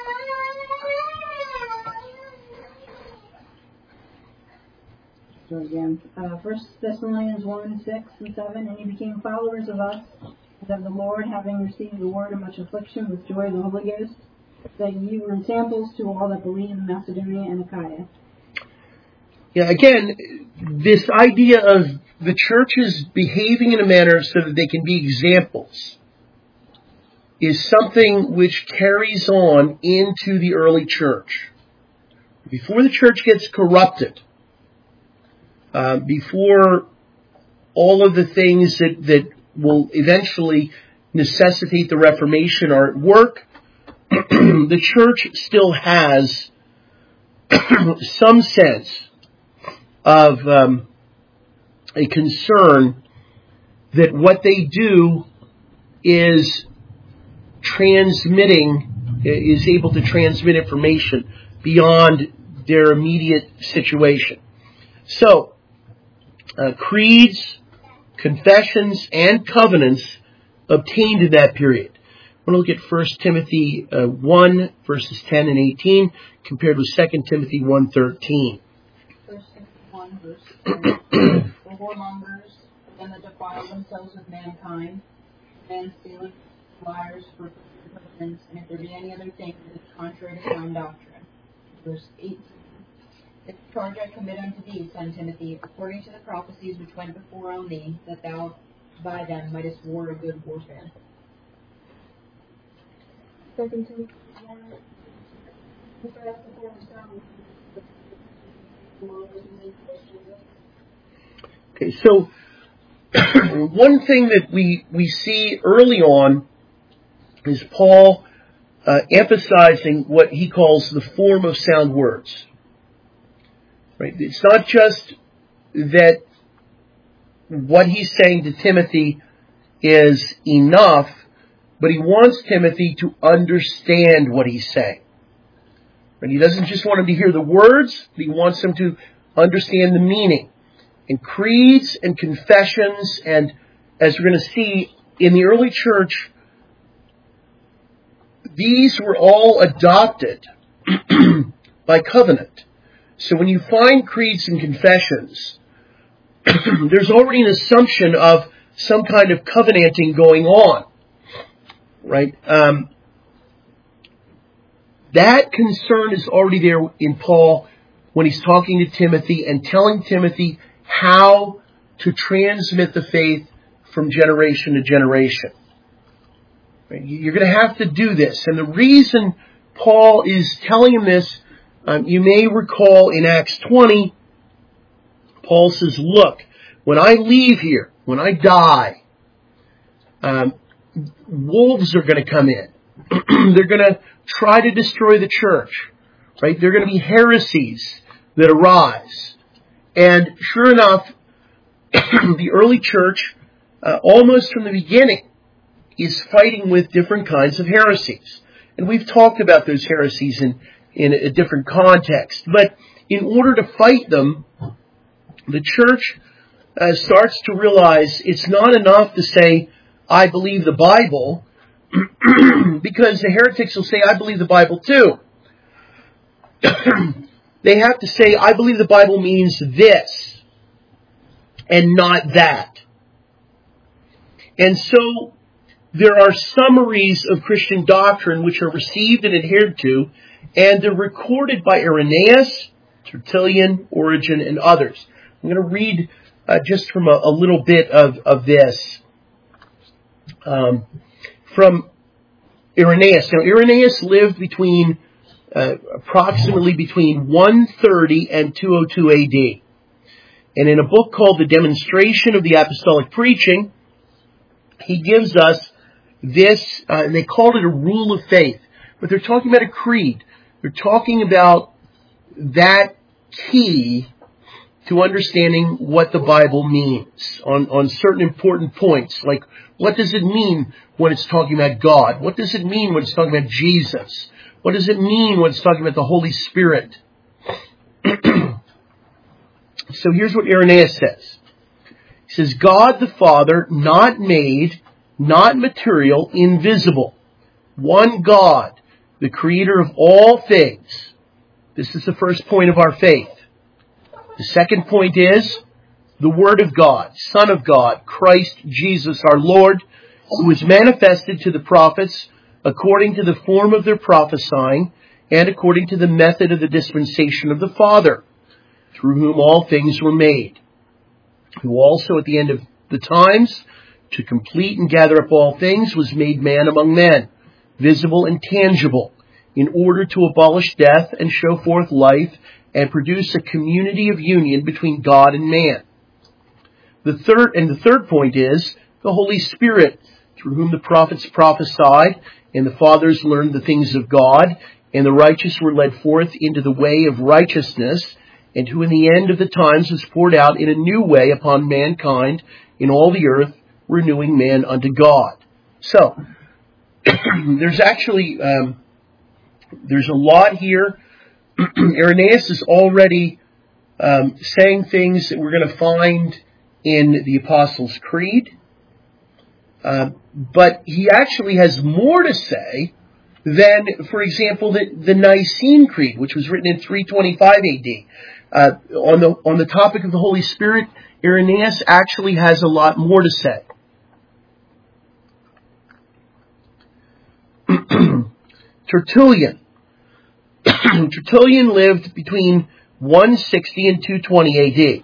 So again, 1 Thessalonians 1, 6, and 7. And ye became followers of us and of the Lord, having received the word of much affliction with joy of the Holy Ghost, that ye were examples to all that believe in Macedonia and Achaia. Yeah, again, this idea of the churches behaving in a manner so that they can be examples is something which carries on into the early church. Before the church gets corrupted, before all of the things that will eventually necessitate the Reformation are at work, the church still has some sense of a concern that what they do is able to transmit information beyond their immediate situation. So, creeds, confessions, and covenants obtained in that period. I want to look at 1 Timothy 1, verses 10 and 18, compared with 2 Timothy 1:13. 1 Timothy 1, verse 10. The whoremongers, and that defile themselves with mankind, men stealing, liars, for persons, and if there be any other thing that is contrary to sound doctrine. Verse 18. This charge I commit unto thee, son Timothy, according to the prophecies which went before on thee, that thou by them mightest war a good warfare. 2 Timothy 1. Okay, so one thing that we see early on is Paul emphasizing what he calls the form of sound words. Right? It's not just that what he's saying to Timothy is enough, but he wants Timothy to understand what he's saying. Right? He doesn't just want him to hear the words, but he wants him to understand the meaning. And creeds and confessions, and as we're going to see in the early church, these were all adopted by covenant. So when you find creeds and confessions, there's already an assumption of some kind of covenanting going on, right? That concern is already there in Paul when he's talking to Timothy and telling Timothy how to transmit the faith from generation to generation. Right? You're going to have to do this. And the reason Paul is telling him this, you may recall in Acts 20, Paul says, look, when I leave here, when I die, wolves are going to come in. They're going to try to destroy the church. Right? There are going to be heresies that arise. And sure enough, the early church, almost from the beginning, is fighting with different kinds of heresies. And we've talked about those heresies in a different context. But in order to fight them, the church starts to realize it's not enough to say, I believe the Bible, because the heretics will say, I believe the Bible too. They have to say, I believe the Bible means this, and not that. And so, there are summaries of Christian doctrine which are received and adhered to, and they're recorded by Irenaeus, Tertullian, Origen, and others. I'm going to read just from a little bit of this from Irenaeus. Now, Irenaeus lived approximately between 130 and 202 AD. And in a book called The Demonstration of the Apostolic Preaching, he gives us this, and they called it a rule of faith. But they're talking about a creed. They're talking about that key to understanding what the Bible means on certain important points. Like, what does it mean when it's talking about God? What does it mean when it's talking about Jesus? What does it mean when it's talking about the Holy Spirit? So here's what Irenaeus says. He says, God the Father, not made, not material, invisible. One God, the creator of all things. This is the first point of our faith. The second point is the Word of God, Son of God, Christ Jesus our Lord, who was manifested to the prophets according to the form of their prophesying and according to the method of the dispensation of the Father, through whom all things were made, who also at the end of the times, to complete and gather up all things, was made man among men, visible and tangible, in order to abolish death and show forth life and produce a community of union between God and man. The third point is the Holy Spirit, through whom the prophets prophesied, and the fathers learned the things of God, and the righteous were led forth into the way of righteousness, and who in the end of the times was poured out in a new way upon mankind in all the earth, renewing man unto God. So, there's actually, there's a lot here. Irenaeus is already saying things that we're going to find in the Apostles' Creed. But he actually has more to say than, for example, the Nicene Creed, which was written in 325 AD. On the topic of the Holy Spirit, Irenaeus actually has a lot more to say. Tertullian. Tertullian lived between 160 and 220 AD.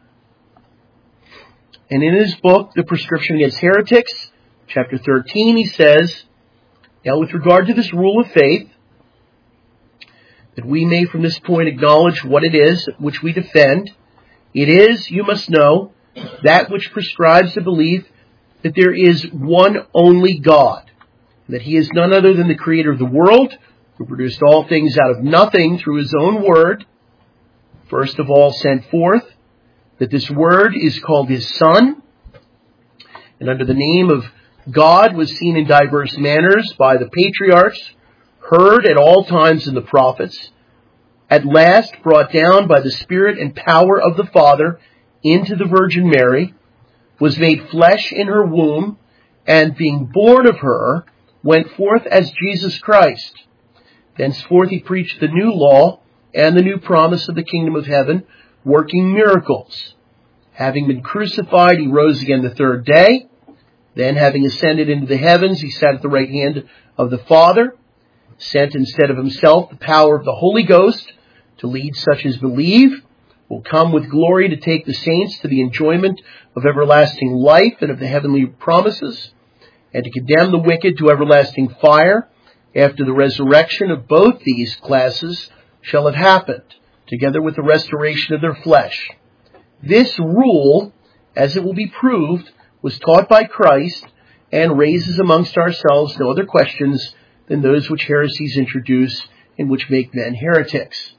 And in his book, The Prescription Against Heretics, chapter 13, he says, now with regard to this rule of faith, that we may from this point acknowledge what it is which we defend, it is, you must know, that which prescribes the belief that there is one only God, and that he is none other than the creator of the world, who produced all things out of nothing through his own word, first of all sent forth, that this word is called his Son, and under the name of God was seen in diverse manners by the patriarchs, heard at all times in the prophets, at last brought down by the Spirit and power of the Father into the Virgin Mary, was made flesh in her womb, and being born of her, went forth as Jesus Christ. Thenceforth he preached the new law and the new promise of the kingdom of heaven, working miracles. Having been crucified, he rose again the third day. Then, having ascended into the heavens, he sat at the right hand of the Father, sent instead of himself the power of the Holy Ghost to lead such as believe, will come with glory to take the saints to the enjoyment of everlasting life and of the heavenly promises, and to condemn the wicked to everlasting fire after the resurrection of both these classes shall have happened, together with the restoration of their flesh. This rule, as it will be proved, was taught by Christ and raises amongst ourselves no other questions than those which heresies introduce and which make men heretics.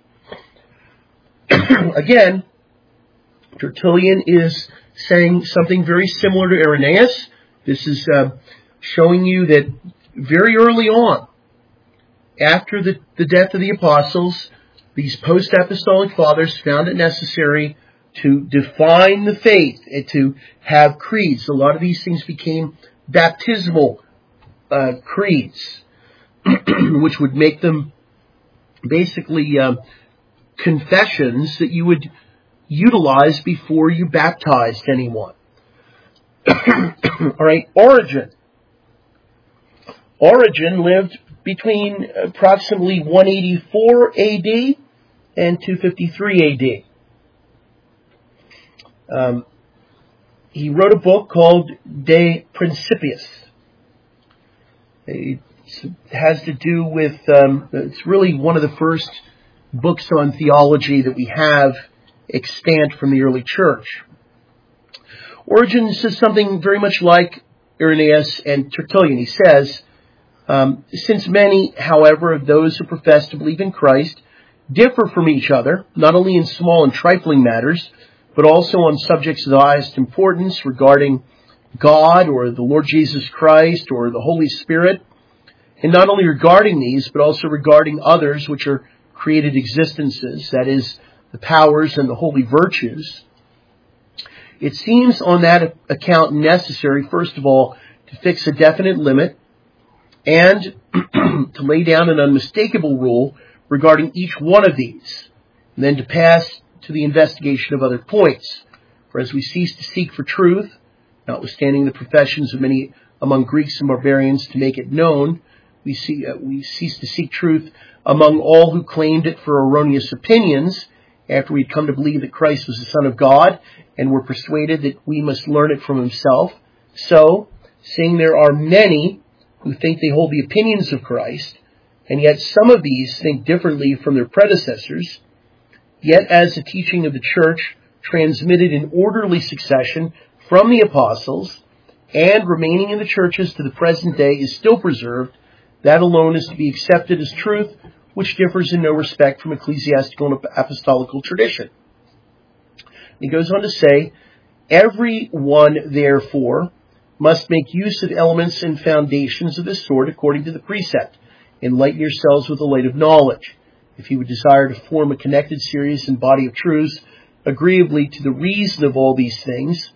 Again, Tertullian is saying something very similar to Irenaeus. This is showing you that very early on, after the death of the apostles, these post-apostolic fathers found it necessary to define the faith and to have creeds. A lot of these things became baptismal creeds, which would make them basically confessions that you would utilize before you baptized anyone. All right, Origen. Origen lived between approximately 184 AD and 253 AD. He wrote a book called De Principiis. It has to do with, it's really one of the first books on theology that we have extant from the early church. Origen says something very much like Irenaeus and Tertullian. He says, since many, however, of those who profess to believe in Christ differ from each other, not only in small and trifling matters, but also on subjects of the highest importance regarding God or the Lord Jesus Christ or the Holy Spirit, and not only regarding these, but also regarding others which are created existences, that is, the powers and the holy virtues. It seems on that account necessary, first of all, to fix a definite limit and to lay down an unmistakable rule regarding each one of these, and then to pass to the investigation of other points. For as we cease to seek for truth, notwithstanding the professions of many among Greeks and barbarians to make it known, we cease to seek truth among all who claimed it for erroneous opinions, after we'd come to believe that Christ was the Son of God, and were persuaded that we must learn it from himself. So, seeing there are many who think they hold the opinions of Christ, and yet some of these think differently from their predecessors, yet as the teaching of the church, transmitted in orderly succession from the apostles, and remaining in the churches to the present day, is still preserved, that alone is to be accepted as truth, which differs in no respect from ecclesiastical and apostolical tradition. He goes on to say, every one, therefore, must make use of elements and foundations of this sort according to the precept. Enlighten yourselves with the light of knowledge. If you would desire to form a connected series and body of truths, agreeably to the reason of all these things,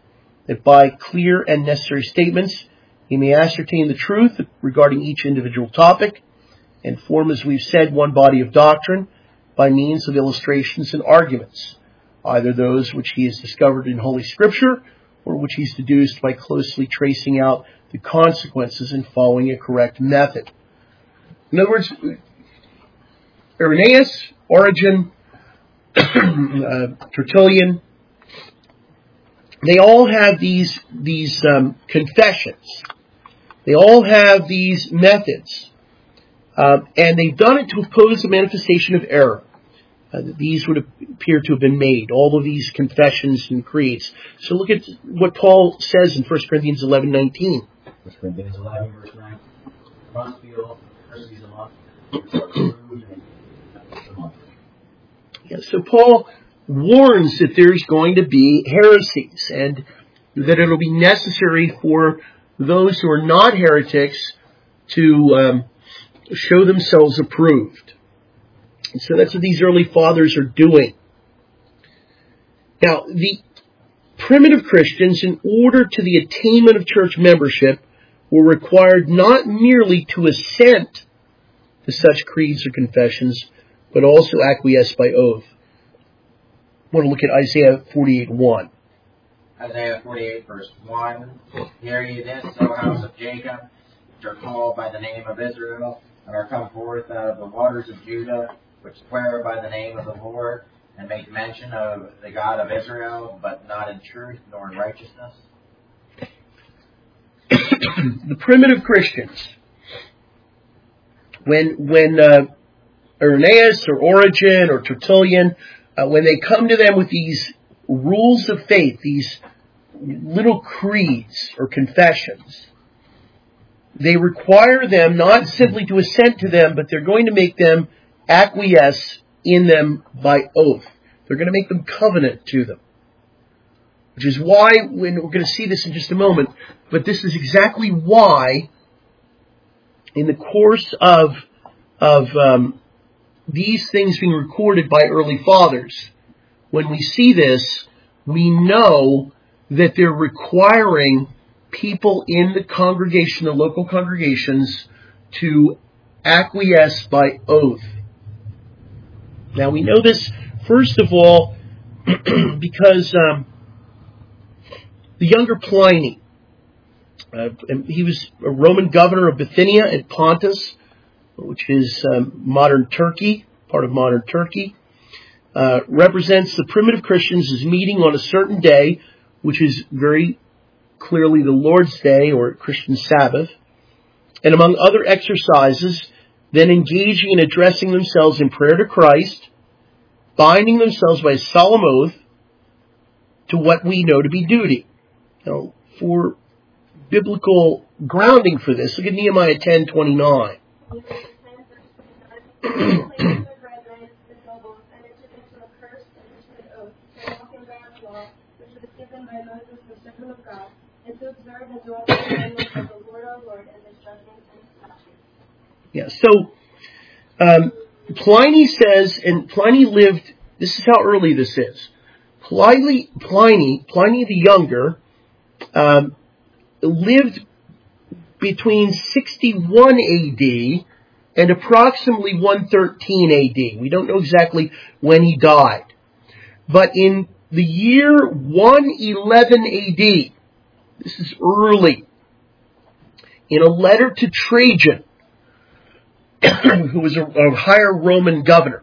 that by clear and necessary statements he may ascertain the truth regarding each individual topic and form, as we've said, one body of doctrine by means of illustrations and arguments, either those which he has discovered in Holy Scripture or which he's deduced by closely tracing out the consequences and following a correct method. In other words, Irenaeus, Origen, Tertullian, they all have these confessions. They all have these methods. And they've done it to oppose the manifestation of error. These would appear to have been made, all of these confessions and creeds. So look at what Paul says in 1 Corinthians 11:19. 1 Corinthians 11, verse 9. Must be all heresies among you. Yeah, so Paul warns that there's going to be heresies and that it'll be necessary for those who are not heretics to show themselves approved. And so that's what these early fathers are doing. Now, the primitive Christians, in order to the attainment of church membership, were required not merely to assent to such creeds or confessions, but also acquiesce by oath. I want to look at Isaiah 48:1. Isaiah 48, verse 1. Hear ye this, O house of Jacob, which are called by the name of Israel, and are come forth out of the waters of Judah, which swear by the name of the Lord, and make mention of the God of Israel, but not in truth nor in righteousness. The primitive Christians, when Irenaeus or Origen or Tertullian, when they come to them with these rules of faith, these little creeds or confessions, they require them not simply to assent to them, but they're going to make them acquiesce in them by oath. They're going to make them covenant to them. Which is why, when we're going to see this in just a moment, but this is exactly why, in the course of these things being recorded by early fathers, when we see this, we know that they're requiring people in the congregation, the local congregations, to acquiesce by oath. Now we know this, first of all, because the younger Pliny, he was a Roman governor of Bithynia and Pontus, which is modern Turkey, part of modern Turkey, represents the primitive Christians as meeting on a certain day, which is very clearly the Lord's Day or Christian Sabbath, and among other exercises, then engaging in addressing themselves in prayer to Christ, binding themselves by a solemn oath to what we know to be duty. Now, for biblical grounding for this, look at Nehemiah 10:29. Yeah, so Pliny says, and Pliny lived, this is how early this is. Pliny the Younger, lived between 61 AD and approximately 113 AD. We don't know exactly when he died. But in the year 111 AD, this is early, in a letter to Trajan, who was a higher Roman governor,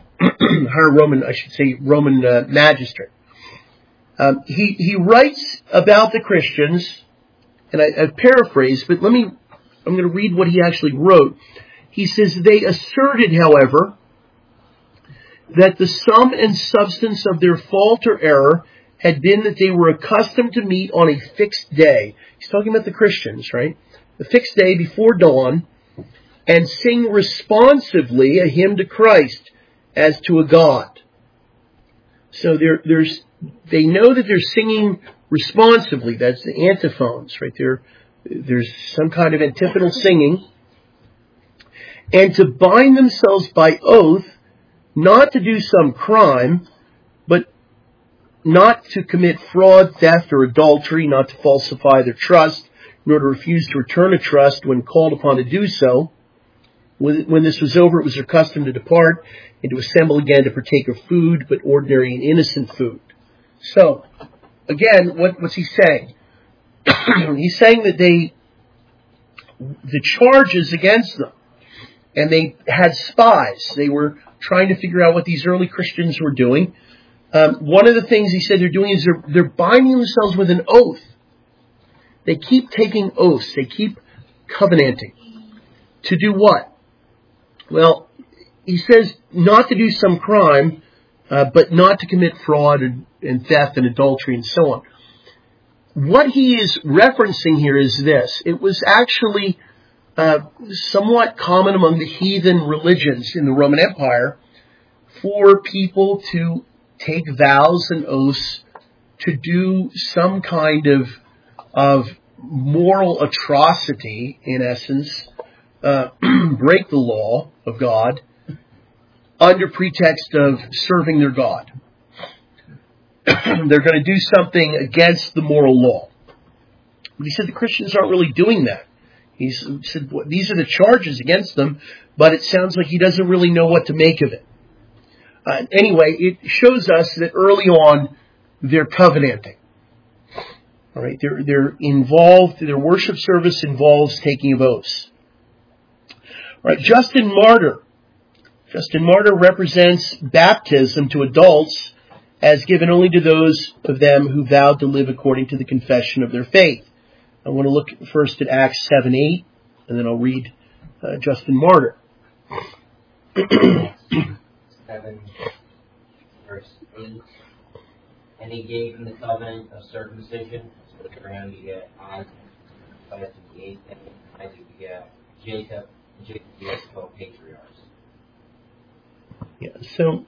Roman magistrate, he writes about the Christians, and I paraphrase, but I'm going to read what he actually wrote. He says, they asserted, however, that the sum and substance of their fault or error had been that they were accustomed to meet on a fixed day. He's talking about the Christians, right? The fixed day before dawn, and sing responsively a hymn to Christ as to a God. So they know that they're singing responsively. That's the antiphons, right? There's some kind of antiphonal singing. And to bind themselves by oath, not to do some crime, but not to commit fraud, theft, or adultery, not to falsify their trust, nor to refuse to return a trust when called upon to do so. When this was over, it was their custom to depart and to assemble again to partake of food, but ordinary and innocent food. So, again, what's he saying? He's saying that the charges against them, and they had spies. They were trying to figure out what these early Christians were doing. One of the things he said they're doing is they're binding themselves with an oath. They keep taking oaths. They keep covenanting. To do what? Well, he says not to do some crime, but not to commit fraud and theft and adultery and so on. What he is referencing here is this. It was actually somewhat common among the heathen religions in the Roman Empire for people to take vows and oaths to do some kind of moral atrocity, in essence, break the law of God under pretext of serving their God. They're going to do something against the moral law. But he said the Christians aren't really doing that. He said these are the charges against them, but it sounds like he doesn't really know what to make of it. Anyway, it shows us that early on they're covenanting. All right, they're involved. Their worship service involves taking of oaths. All right, Justin Martyr. Justin Martyr represents baptism to adults as given only to those of them who vowed to live according to the confession of their faith. I want to look first at Acts 7:8, and then I'll read Justin Martyr. 7, verse 8. And he gave him the covenant of circumcision, so that Abraham begat Isaac, Isaac begat Isaac begat Jacob, and Jacob begat 12 patriarchs. Yeah, so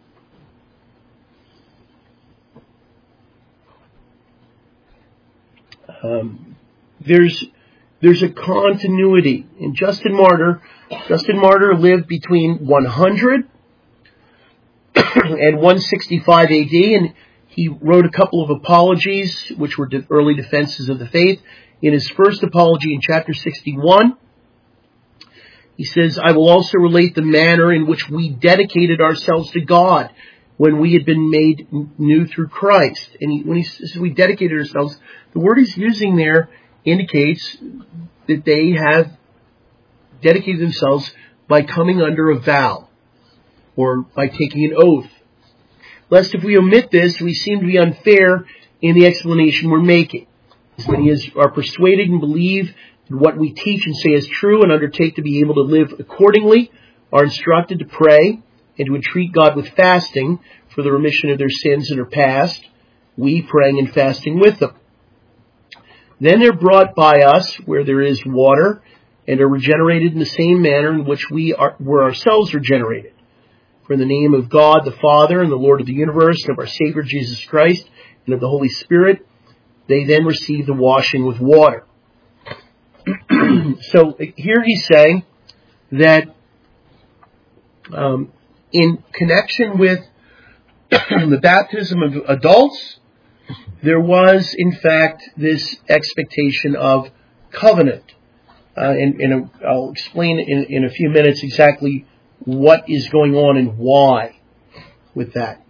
there's a continuity. And Justin Martyr lived between 100 and 165 AD, and he wrote a couple of apologies, which were early defenses of the faith. In his first apology in chapter 61, he says, I will also relate the manner in which we dedicated ourselves to God when we had been made new through Christ. And when he says we dedicated ourselves, the word he's using there indicates that they have dedicated themselves by coming under a vow or by taking an oath. Lest if we omit this, we seem to be unfair in the explanation we're making. As many as are persuaded and believe that what we teach and say is true and undertake to be able to live accordingly are instructed to pray and to entreat God with fasting for the remission of their sins that are past, we praying and fasting with them. Then they're brought by us where there is water and are regenerated in the same manner in which we were ourselves regenerated. For in the name of God the Father and the Lord of the universe and of our Savior Jesus Christ and of the Holy Spirit, they then receive the washing with water. So here he's saying that in connection with the baptism of adults, there was, in fact, this expectation of covenant. And I'll explain in a few minutes exactly what is going on and why with that.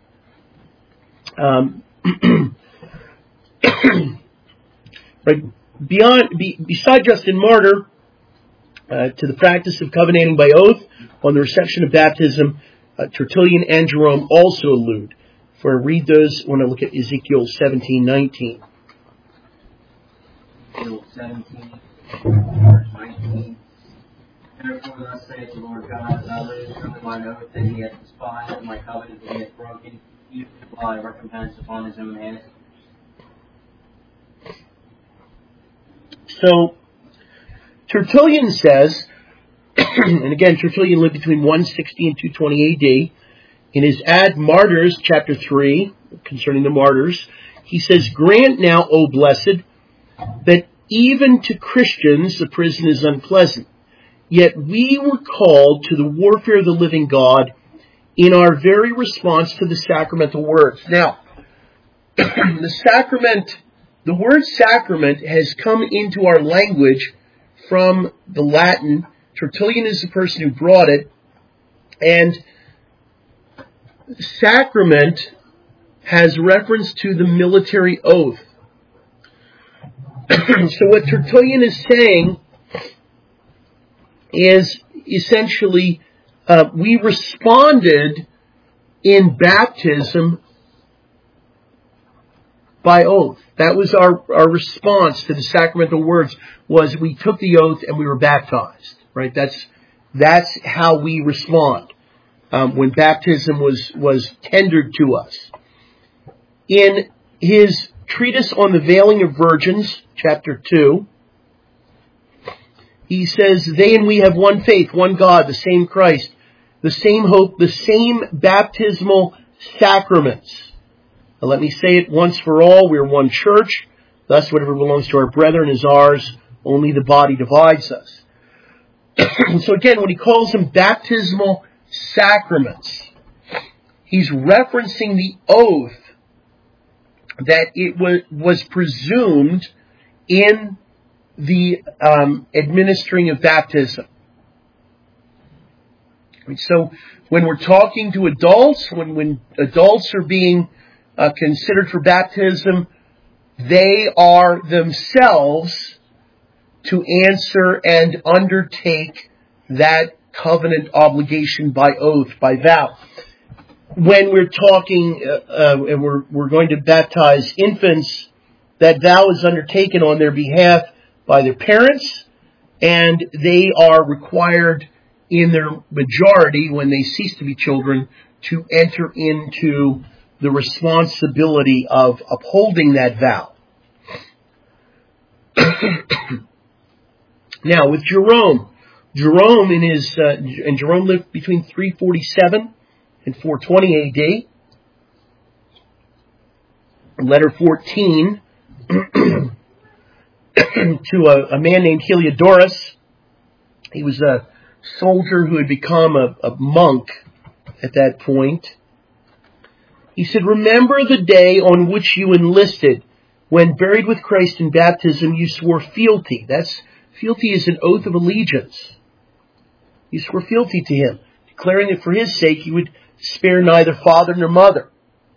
Right, beside Justin Martyr, to the practice of covenanting by oath on the reception of baptism, Tertullian and Jerome also allude. For I read those when I look at Ezekiel 17:19. Ezekiel 17, verse 19. Therefore thus saith the Lord God, as I live, surely mine oath that he hath despised, and my covenant that he hath broken, he shall apply recompense upon his own head. So, Tertullian says, and again, Tertullian lived between 160 and 220 AD. In his Ad Martyrs, chapter 3, concerning the martyrs, he says, grant now, O blessed, that even to Christians the prison is unpleasant. Yet we were called to the warfare of the living God in our very response to the sacramental words. Now, the word sacrament has come into our language from the Latin. Tertullian is the person who brought it. And sacrament has reference to the military oath. So what Tertullian is saying is essentially we responded in baptism by oath. That was our response to the sacramental words, was we took the oath and we were baptized. Right? That's how we respond when baptism was tendered to us. In his treatise on the veiling of virgins, chapter 2, he says, "They and we have one faith, one God, the same Christ, the same hope, the same baptismal sacraments." Now, let me say it once for all, we are one church, thus whatever belongs to our brethren is ours, only the body divides us. So again, when he calls them baptismal sacraments, he's referencing the oath that it was presumed in the administering of baptism. So when we're talking to adults, when adults are being considered for baptism, they are themselves to answer and undertake that covenant obligation by oath, by vow. When we're talking and we're going to baptize infants, that vow is undertaken on their behalf by their parents, and they are required in their majority, when they cease to be children, to enter into the responsibility of upholding that vow. Now, with Jerome Jerome lived between 347 and 420 AD. Letter 14 to a man named Heliodorus. He was a soldier who had become a monk at that point. He said, "Remember the day on which you enlisted. When buried with Christ in baptism, you swore fealty." Fealty is an oath of allegiance. You swore fealty to him, declaring that for his sake you would spare neither father nor mother.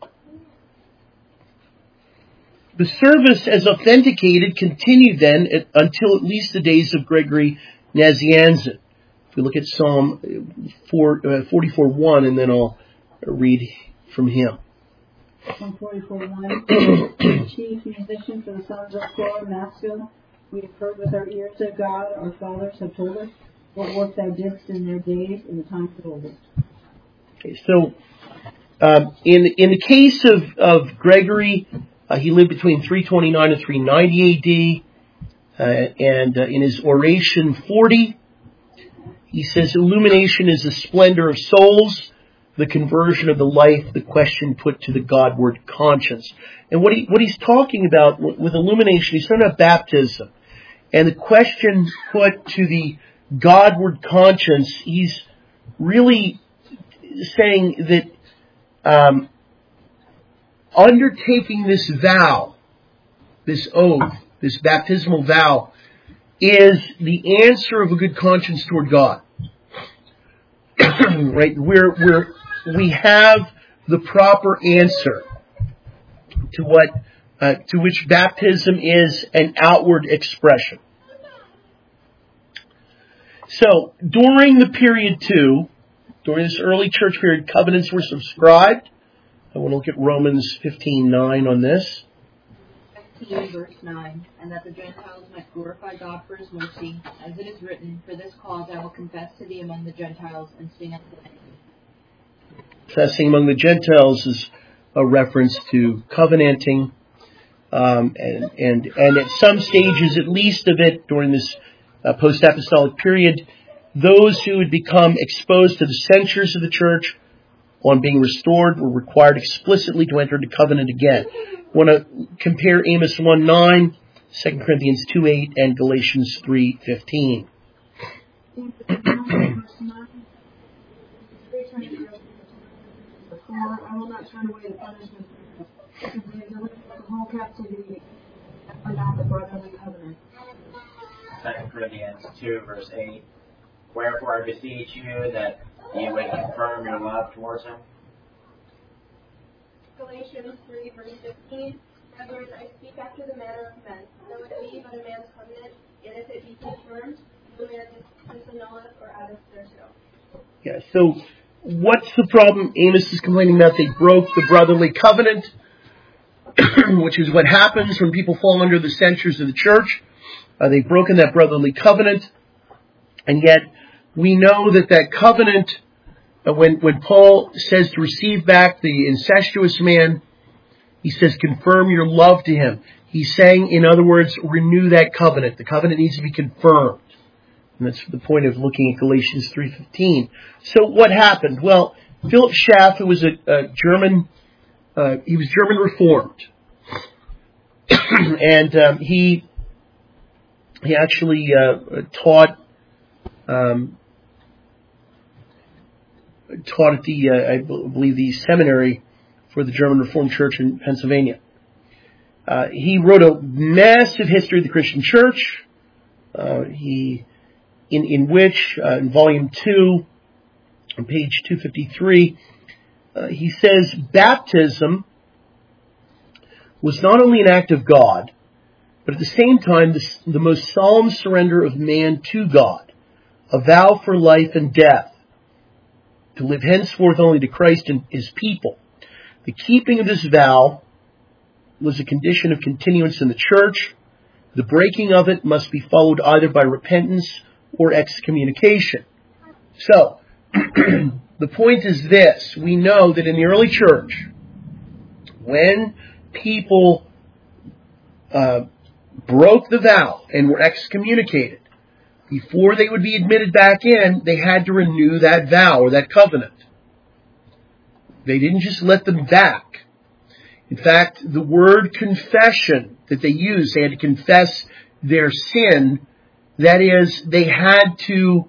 The service, as authenticated, continued then until at least the days of Gregory Nazianzen. If we look at Psalm 44:1, and then I'll read from him. Psalm 44:1. Chief musician for the sons of Korah, Maskil, we have heard with our ears, O God, our fathers have told us what work thou didst in their days in the times of old. Okay, so in the case of Gregory, he lived between 329 and 390 AD, and in his Oration 40, he says, "Illumination is the splendor of souls, the conversion of the life, the question put to the Godward conscience." And what he's talking about with illumination, he's talking about baptism. And the question put to the Godward conscience, he's really saying that undertaking this vow, this oath, this baptismal vow, is the answer of a good conscience toward God. Right? We have the proper answer to to which baptism is an outward expression. So, during the period 2, during this early church period, covenants were subscribed. I want to look at Romans 15:9 on this. 15, verse 9, "And that the Gentiles might glorify God for his mercy, as it is written, For this cause I will confess to thee among the Gentiles, and sing unto thy name." Confessing among the Gentiles is a reference to covenanting, and at some stages, at least of it, during this post-apostolic period, those who had become exposed to the censures of the church on being restored were required explicitly to enter into covenant again. I want to compare Amos 1:9, 2 Corinthians 2:8, and Galatians 3:15. I will not turn away the punishment Because they have delivered the whole captivity and not the brotherly covenant. 2 Corinthians 2, verse 8. Wherefore I beseech you that you would confirm your love towards him. Galatians 3, verse 15. Brethren, I speak after the manner of men. Though it be but a man's covenant, yet if it be confirmed, no man disannulleth or addeth thereto. Yeah, so what's the problem Amos is complaining about? They broke the brotherly covenant, which is what happens when people fall under the censures of the church. They've broken that brotherly covenant, and yet we know that that covenant, when Paul says to receive back the incestuous man, he says confirm your love to him. He's saying, in other words, renew that covenant. The covenant needs to be confirmed. And that's the point of looking at Galatians 3:15. So what happened? Well, Philip Schaff, who was a German, he was German Reformed. And he actually taught at the, I believe, the seminary for the German Reformed Church in Pennsylvania. He wrote a massive history of the Christian Church. In which, in volume 2, on page 253, he says baptism was not only an act of God, but at the same time the most solemn surrender of man to God, a vow for life and death, to live henceforth only to Christ and his people. The keeping of this vow was a condition of continuance in the church. The breaking of it must be followed either by repentance or excommunication. So, the point is this. We know that in the early church, when people broke the vow and were excommunicated, before they would be admitted back in, they had to renew that vow or that covenant. They didn't just let them back. In fact, the word confession that they used, they had to confess their sin. That is, they had to,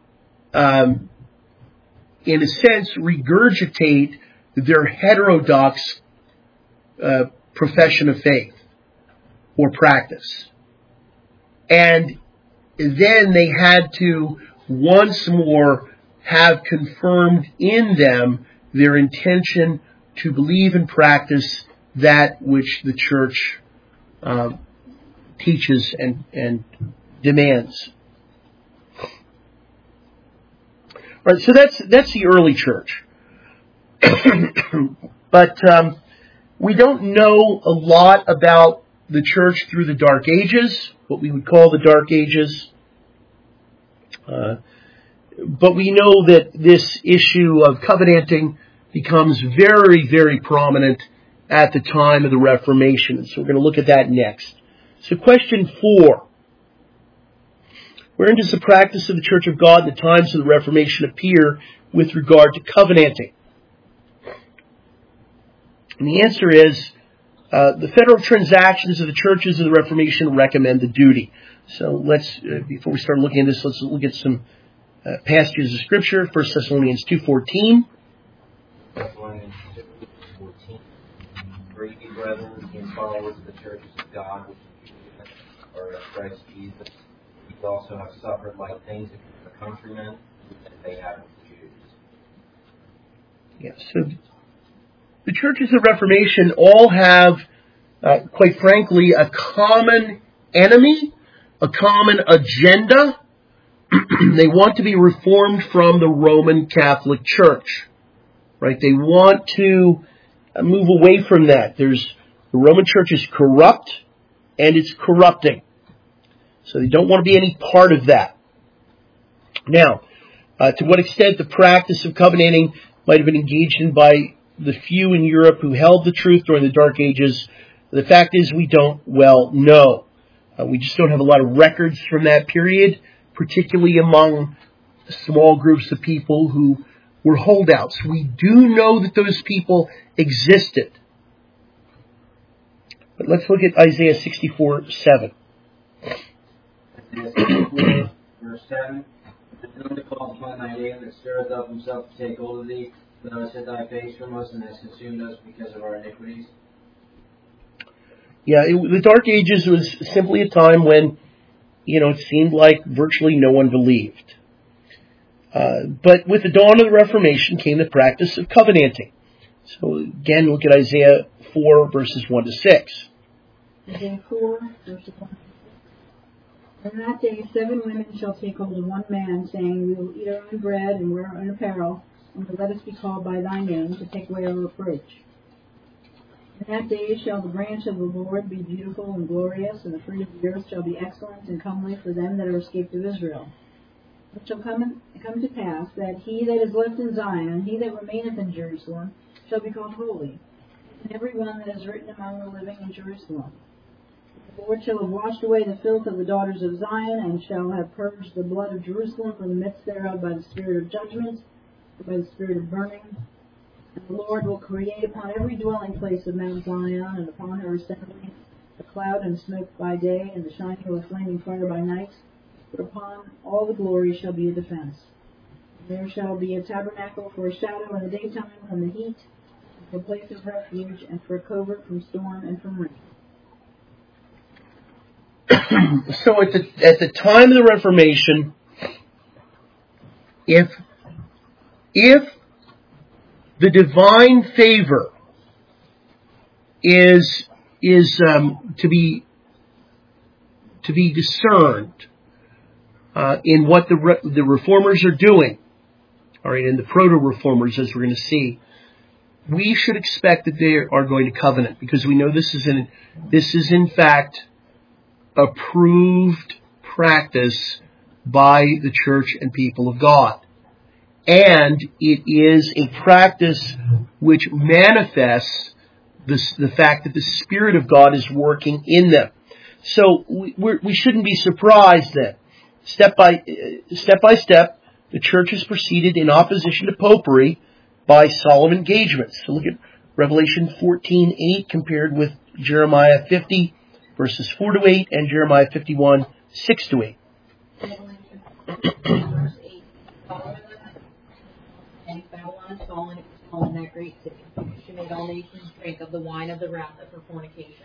in a sense, regurgitate their heterodox profession of faith or practice. And then they had to once more have confirmed in them their intention to believe and practice that which the church teaches and demands. All right, so that's the early church. But we don't know a lot about the church through the Dark Ages, what we would call the Dark Ages. But we know that this issue of covenanting becomes very, very prominent at the time of the Reformation. So we're going to look at that next. So question 4. Wherein does the practice of the Church of God in the times of the Reformation appear with regard to covenanting? And the answer is, the federal transactions of the churches of the Reformation recommend the duty. So let's, before we start looking at this, let's look at some passages of Scripture. 1 Thessalonians 2:14. Thessalonians 2:14. For ye, brethren, and followers of the churches of God, which are of Christ Jesus, ye also have suffered like things of the countrymen, as they have with the Jews. Yeah, so the churches of Reformation all have, quite frankly, a common enemy, a common agenda. They want to be reformed from the Roman Catholic Church, right? They want to move away from that. The Roman Church is corrupt, and it's corrupting. So they don't want to be any part of that. Now, to what extent the practice of covenanting might have been engaged in by the few in Europe who held the truth during the Dark Ages, the fact is we don't well know. We just don't have a lot of records from that period, particularly among small groups of people who were holdouts. We do know that those people existed. But let's look at Isaiah 64:7. Isaiah 64, verse 7. The Lord calls upon thy name that stirreth up himself to take hold of thee. Thou hast hid thy face from us and hast consumed us because of our iniquities. Yeah, the Dark Ages was simply a time when, it seemed like virtually no one believed. But with the dawn of the Reformation came the practice of covenanting. So again, look at Isaiah 4, verses 1 to 6. Isaiah 4, verses 1 to 6. In that day 7 women shall take hold of one man, saying, We will eat our own bread and wear our own apparel, and will let us be called by thy name, to take away our reproach. In that day shall the branch of the Lord be beautiful and glorious, and the fruit of the earth shall be excellent and comely for them that are escaped of Israel. It shall come to pass that he that is left in Zion, he that remaineth in Jerusalem, shall be called holy, and every one that is written among the living in Jerusalem. The Lord shall have washed away the filth of the daughters of Zion, and shall have purged the blood of Jerusalem from the midst thereof by the spirit of judgment, and by the spirit of burning. And the Lord will create upon every dwelling place of Mount Zion, and upon her assembly, a cloud and smoke by day, and the shining of a flaming fire by night. But upon all the glory shall be a defense. And there shall be a tabernacle for a shadow in the daytime from the heat, and for a place of refuge, and for a covert from storm and from rain. So at the time of the Reformation, if the divine favor is to be discerned in what the reformers are doing, all right, and the proto-reformers, as we're going to see, we should expect that they are going to covenant, because we know this is in fact approved practice by the church and people of God. And it is a practice which manifests the fact that the Spirit of God is working in them. So we shouldn't be surprised that step by step, the church has proceeded in opposition to popery by solemn engagements. So look at Revelation 14:8 compared with Jeremiah 50, verses 4 to 8, and Jeremiah 51, 6 to 8. Verse 8. And Babylon is fallen, it was fallen, that great city. She made all nations drink of the wine of the wrath of her fornications.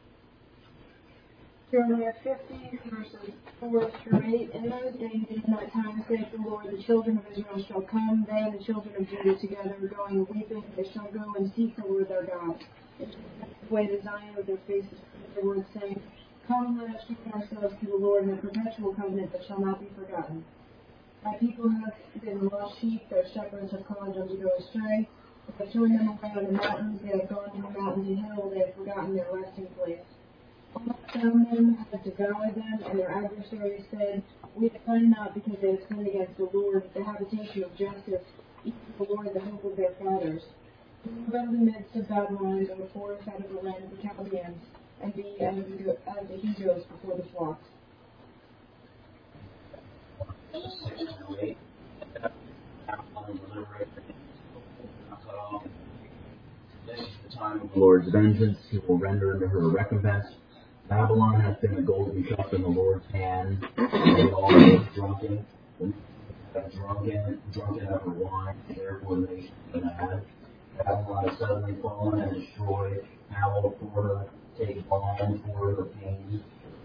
Jeremiah 50, verses 4 through 8. In those days and in that time, saith the Lord, the children of Israel shall come, they and the children of Judah together, going and weeping. They shall go and seek the Lord their God. And take away to Zion with their faces to the word, saying, Come, let us join ourselves to the Lord in a perpetual covenant that shall not be forgotten. My people have been lost sheep, their shepherds have caused them to go astray. They have turned them away on the mountains, they have gone to the mountains and hills, they have forgotten their resting place. Some men have devoured them, and their adversaries said, We have done not because they have sinned against the Lord, the habitation of justice, even the Lord, the hope of their fathers. Move out of the midst of Babylon, go forth out of the land of the Chaldeans, and be as the he-goats before the flocks. This is the time of the Lord's vengeance. He will render unto her a recompense. Babylon hath been a golden cup in the Lord's hand. They all have drunken. Have drunken of her wine. Therefore the nation is mad. Babylon is suddenly fallen and destroyed. Howl for her. Take balm for her pain.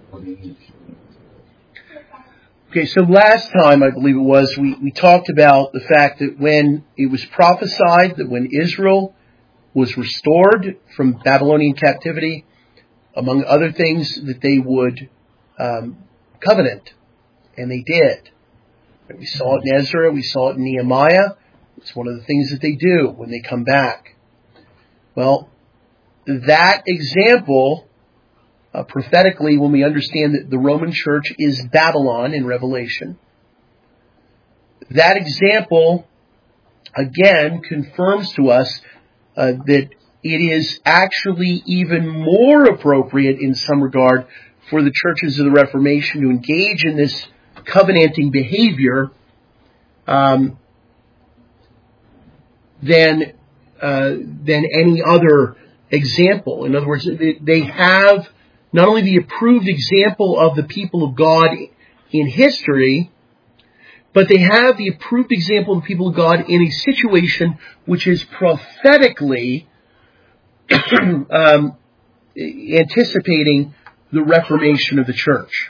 Okay, so last time, I believe it was, we talked about the fact that when it was prophesied that when Israel was restored from Babylonian captivity, among other things, that they would covenant. And they did. We saw it in Ezra, we saw it in Nehemiah. It's one of the things that they do when they come back. Well, that example, prophetically, when we understand that the Roman Church is Babylon in Revelation, that example, again, confirms to us that it is actually even more appropriate in some regard for the churches of the Reformation to engage in this covenanting behavior than any other example. In other words, they have not only the approved example of the people of God in history, but they have the approved example of the people of God in a situation which is prophetically anticipating the reformation of the church.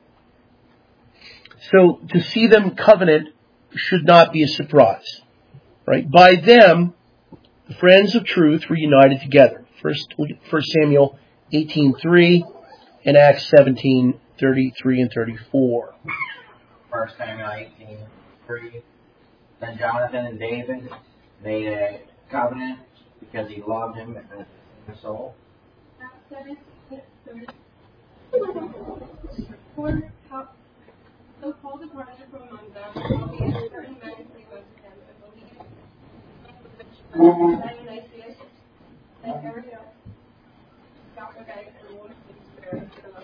So to see them covenant should not be a surprise, right? By them, the friends of truth were united together. First Samuel 18:3 and Acts 17:33 and 34. 1 Samuel 18:3. Then Jonathan and David made a covenant because he loved him as his soul. So Paul departed from among them, while he had certain men who came unto him and believed. Dionysius and Areopagus and one spirit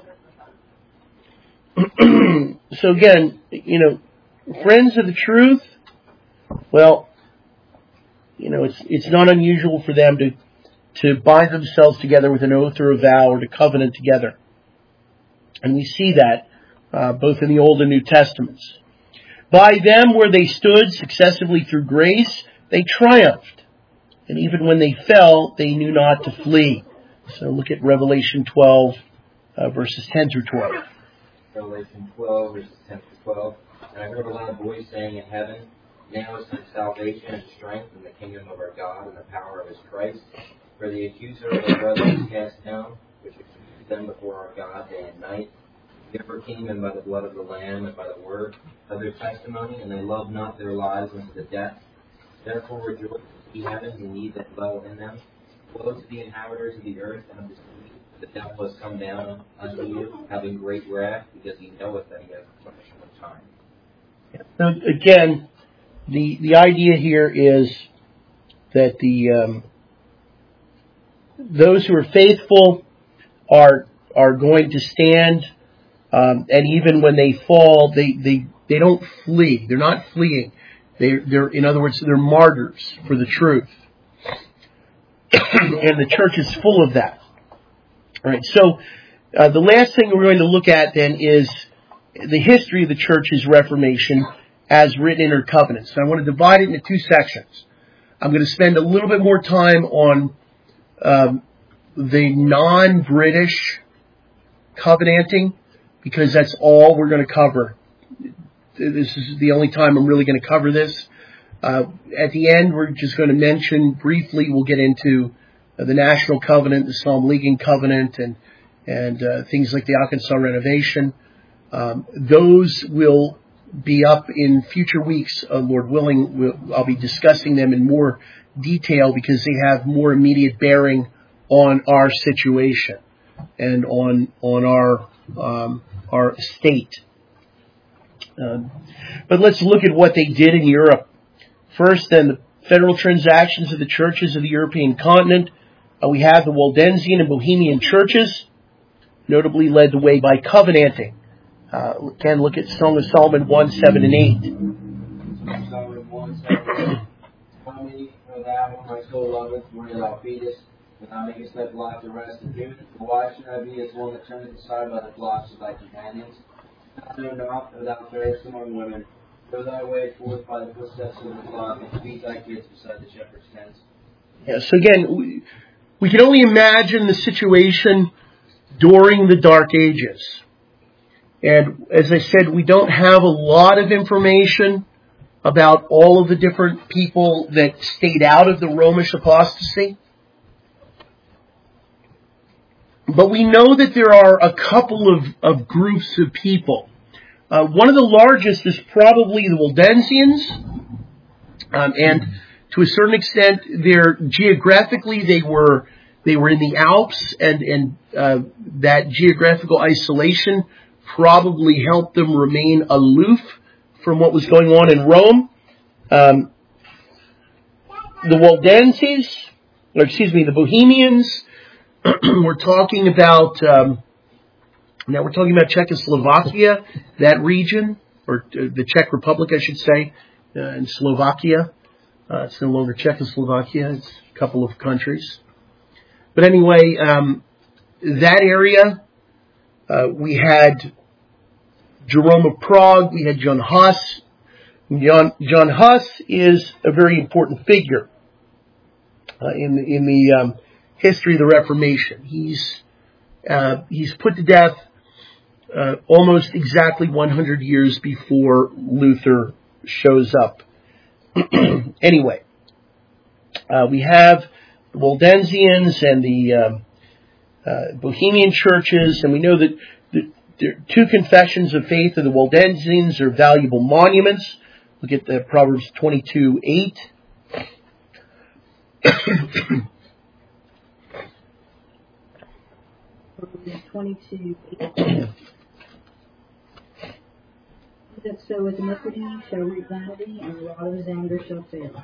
and among them. So again, friends of the truth, well, it's not unusual for them to bind themselves together with an oath or a vow or to covenant together. And we see that both in the Old and New Testaments. By them where they stood successively through grace, they triumphed. And even when they fell, they knew not to flee. So look at Revelation 12, verses 10 through 12. Revelation 12, verses 10 through 12. And I heard a loud voice saying in heaven, now is salvation and strength in the kingdom of our God and the power of his Christ. For the accuser of our brothers is cast down, which accused them before our God day and night. They overcame him by the blood of the Lamb and by the word of their testimony, and they loved not their lives unto the death. Therefore rejoice, ye heavens, and ye that dwell in them. Woe to the inhabitants of the earth and of the sea. The devil has come down unto you, having great wrath, because he knoweth that he has punishment time. So again, the idea here is that those who are faithful are going to stand, and even when they fall, they don't flee. They're not fleeing. They're in other words, they're martyrs for the truth, and the church is full of that. All right. So the last thing we're going to look at then is the history of the church's Reformation as written in her covenants. So I want to divide it into two sections. I'm going to spend a little bit more time on the non-British covenanting, because that's all we're going to cover. This is the only time I'm really going to cover this. At the end, we're just going to mention briefly, we'll get into the National Covenant, the Psalm Leaguing Covenant, and things like the Arkansas Renovation. Those will be up in future weeks, Lord willing. I'll be discussing them in more detail because they have more immediate bearing on our situation and on our state. But let's look at what they did in Europe. First, then, the federal transactions of the churches of the European continent. We have the Waldensian and Bohemian churches, notably led the way by covenanting. Again, look at Song of Solomon 1, 7, and 8. Solomon 1, 7, 8. Tell me, O thou whom my soul loveth, where thou feedest, when thou makest thy flock to rest in June. Why should I be as one that turneth aside by the flocks of thy companions? Know not, O thou fairest among women, go thy way forth by the footsteps of the flock, and feed thy kids beside the shepherd's tents. Yeah, so again, we can only imagine the situation during the Dark Ages. And as I said, we don't have a lot of information about all of the different people that stayed out of the Romish apostasy. But we know that there are a couple of groups of people. One of the largest is probably the Waldensians. And to a certain extent, geographically they were in the Alps, and that geographical isolation probably helped them remain aloof from what was going on in Rome. The the Bohemians, we're talking about, now we're talking about Czechoslovakia, that region, or the Czech Republic, I should say, and Slovakia. It's no longer Czechoslovakia, it's a couple of countries. But anyway, that area, we had Jerome of Prague, we had John Huss. John Huss is a very important figure in the history of the Reformation. He's He's put to death almost exactly 100 years before Luther shows up. Anyway, we have the Waldensians and the Bohemian churches, and we know that the two confessions of faith of the Waldensians are valuable monuments. Look at the Proverbs 22:8. Proverbs 22:8. That so with iniquity shall reap vanity, and the rod of his anger shall fail.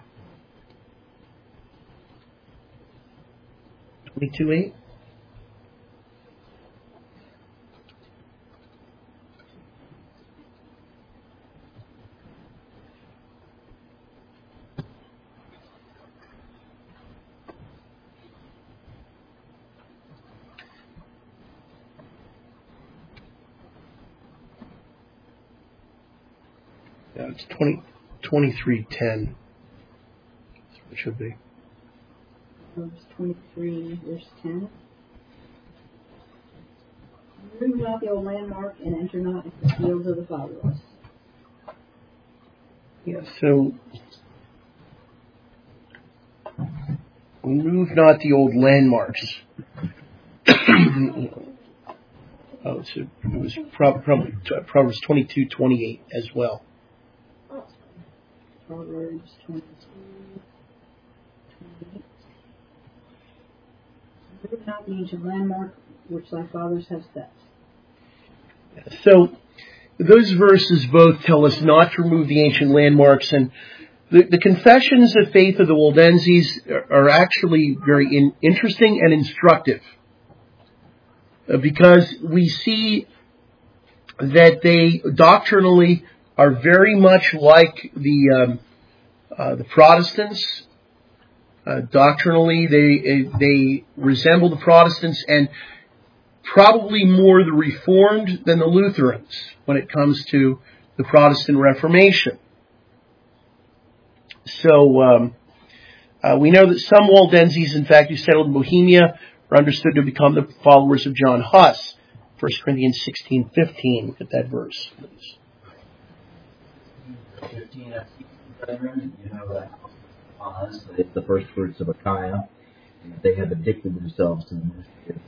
22:8. Yeah, it's 23:10. That's what it should be. Proverbs 23, verse 10. Remove not the old landmark, and enter not into the fields of the fatherless. Yeah, so remove not the old landmarks. It was probably Proverbs 22:28 as well. Proverbs 22:28. Remove not the ancient landmark which thy fathers have set. So those verses both tell us not to remove the ancient landmarks, and the confessions of faith of the Waldenses are actually very interesting and instructive, because we see that they doctrinally are very much like the Protestants. Doctrinally, they resemble the Protestants, and probably more the Reformed than the Lutherans when it comes to the Protestant Reformation. So we know that some Waldenses, in fact, who settled in Bohemia, are understood to become the followers of John Huss. 1 Corinthians 16:15. Look at that verse, please. 15, brethren, you know that Huss, it's the first fruits of Achaia, and they have addicted themselves to the ministry of.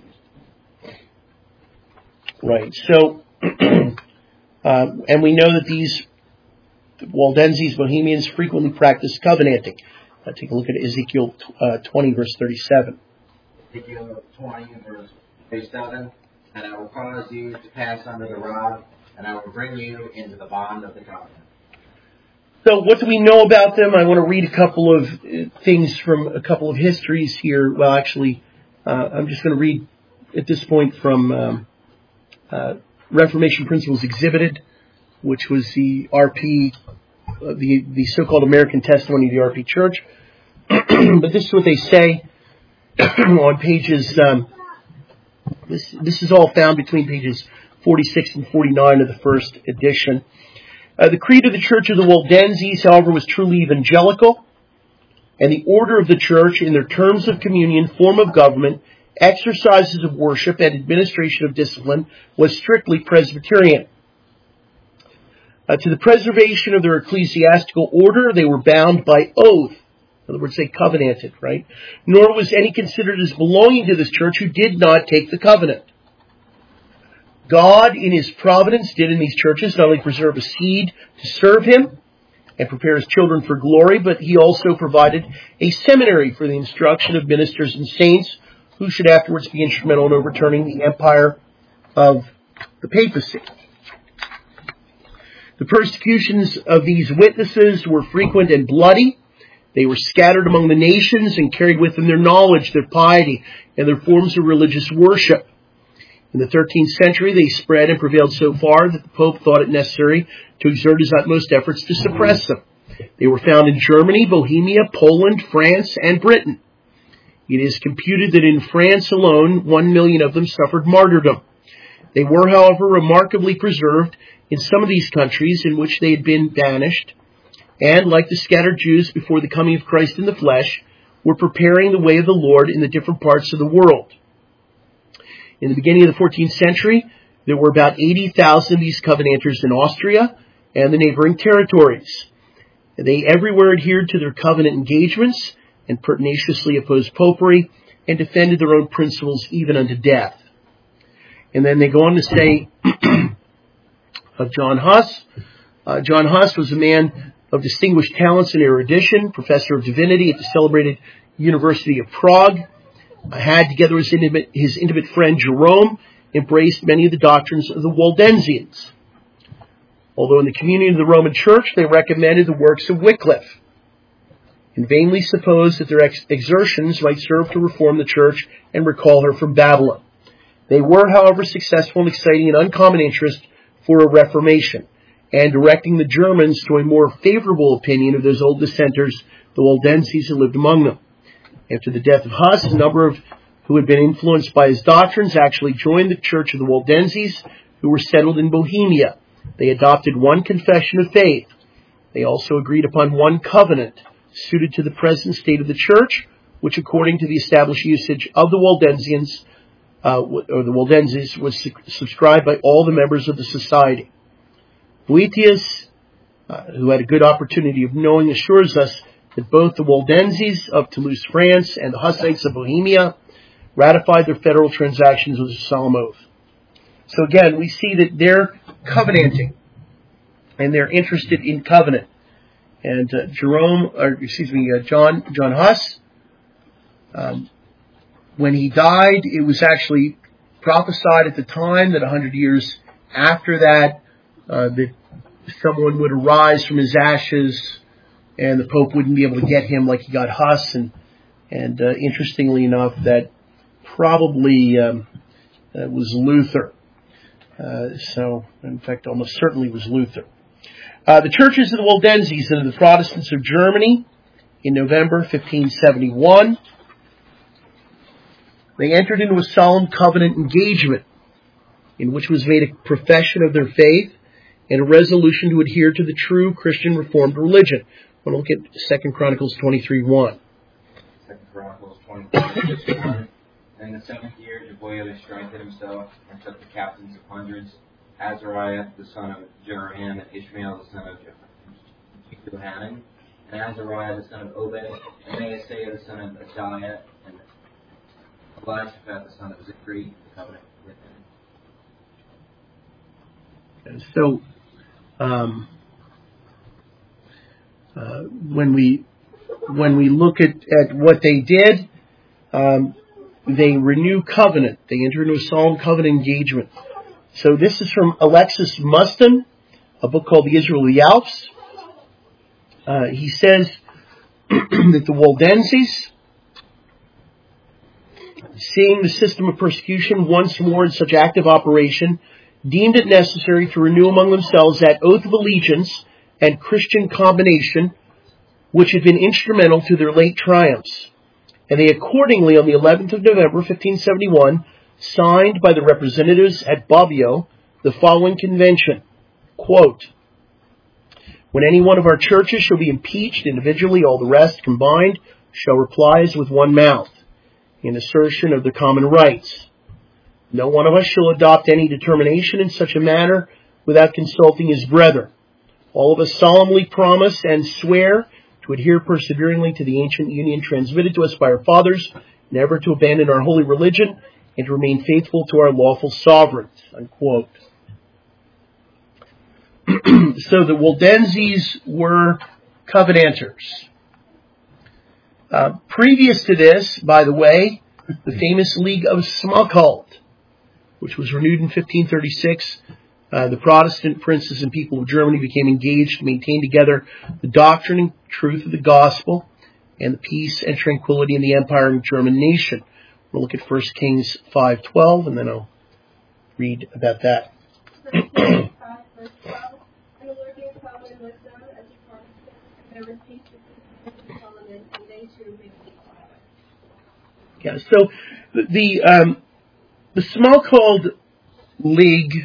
Right. So, and we know that these Waldenses, Bohemians, frequently practice covenanting. Take a look at Ezekiel 20, verse 37. Ezekiel 20, verse 37. And I will cause you to pass under the rod, and I will bring you into the bond of the covenant. So what do we know about them? I want to read a couple of things from a couple of histories here. Well, actually, I'm just going to read at this point from Reformation Principles Exhibited, which was the RP, the so-called American Testimony of the RP Church. But this is what they say on pages, this is all found between pages 46 and 49 of the first edition. The creed of the Church of the Waldenses, however, was truly evangelical, and the order of the Church in their terms of communion, form of government, exercises of worship, and administration of discipline was strictly Presbyterian. To the preservation of their ecclesiastical order, they were bound by oath. In other words, they covenanted, right? Nor was any considered as belonging to this church who did not take the covenant. God, in His providence, did in these churches not only preserve a seed to serve Him and prepare His children for glory, but He also provided a seminary for the instruction of ministers and saints who should afterwards be instrumental in overturning the empire of the papacy. The persecutions of these witnesses were frequent and bloody. They were scattered among the nations and carried with them their knowledge, their piety, and their forms of religious worship. In the 13th century, they spread and prevailed so far that the Pope thought it necessary to exert his utmost efforts to suppress them. They were found in Germany, Bohemia, Poland, France, and Britain. It is computed that in France alone, 1 million of them suffered martyrdom. They were, however, remarkably preserved in some of these countries in which they had been banished, and, like the scattered Jews before the coming of Christ in the flesh, were preparing the way of the Lord in the different parts of the world. In the beginning of the 14th century, there were about 80,000 of these Covenanters in Austria and the neighboring territories. They everywhere adhered to their covenant engagements and pertinaciously opposed popery and defended their own principles even unto death. And then they go on to say of John Huss. John Huss was a man of distinguished talents and erudition, professor of divinity at the celebrated University of Prague. Had, together with his intimate friend Jerome, embraced many of the doctrines of the Waldensians. Although in the communion of the Roman Church, they recommended the works of Wycliffe, and vainly supposed that their exertions might serve to reform the Church and recall her from Babylon. They were, however, successful in exciting an uncommon interest for a reformation, and directing the Germans to a more favorable opinion of those old dissenters, the Waldenses, who lived among them. After the death of Huss, a number who had been influenced by his doctrines actually joined the Church of the Waldenses, who were settled in Bohemia. They adopted one confession of faith. They also agreed upon one covenant suited to the present state of the Church, which, according to the established usage of the Waldensians, or the Waldenses, was subscribed by all the members of the society. Boetius, who had a good opportunity of knowing, assures us that both the Waldenses of Toulouse, France, and the Hussites of Bohemia ratified their federal transactions with a solemn oath. So again, we see that they're covenanting, and they're interested in covenant. And John Huss, when he died, it was actually prophesied at the time that 100 years after that, that someone would arise from his ashes, and the Pope wouldn't be able to get him like he got Huss. And interestingly enough, that probably was Luther. So, in fact, almost certainly was Luther. The churches of the Waldenses and of the Protestants of Germany in November 1571, they entered into a solemn covenant engagement in which was made a profession of their faith and a resolution to adhere to the true Christian Reformed religion. We'll look at 2 Chronicles 23:1. 2 Chronicles 23:1. In the 7th year, Jehoiada strengthened himself and took the captains of hundreds, Azariah the son of Jeroham, and Ishmael the son of Jehohanan, and Azariah the son of Obed, and Maaseiah the son of Adaiah, and Elishaphat the son of Zikri, the covenant with him. And so, when we look at what they did, they renew covenant. They enter into a solemn covenant engagement. So this is from Alexis Muston, a book called The Israel of the Alps. He says that the Waldenses, seeing the system of persecution once more in such active operation, deemed it necessary to renew among themselves that oath of allegiance and Christian combination which had been instrumental to their late triumphs. And they accordingly, on the 11th of November, 1571, signed by the representatives at Bobbio the following convention, quote, "When any one of our churches shall be impeached individually, all the rest combined shall reply as with one mouth, in assertion of the common rights. No one of us shall adopt any determination in such a manner without consulting his brethren. All of us solemnly promise and swear to adhere perseveringly to the ancient union transmitted to us by our fathers, never to abandon our holy religion, and to remain faithful to our lawful sovereigns," unquote. So the Waldenses were covenanters. Previous to this, by the way, the famous League of Smalcald, which was renewed in 1536, the Protestant princes and people of Germany became engaged to maintain together the doctrine and truth of the gospel and the peace and tranquility in the empire and German nation. We'll look at 1 Kings 5:12, and then I'll read about that. 1 Kings 5, verse 12. And the Lord gave covenant with them as he promised them, and there was peace between Solomon, and they too made peace. Yeah, so the Smalcald League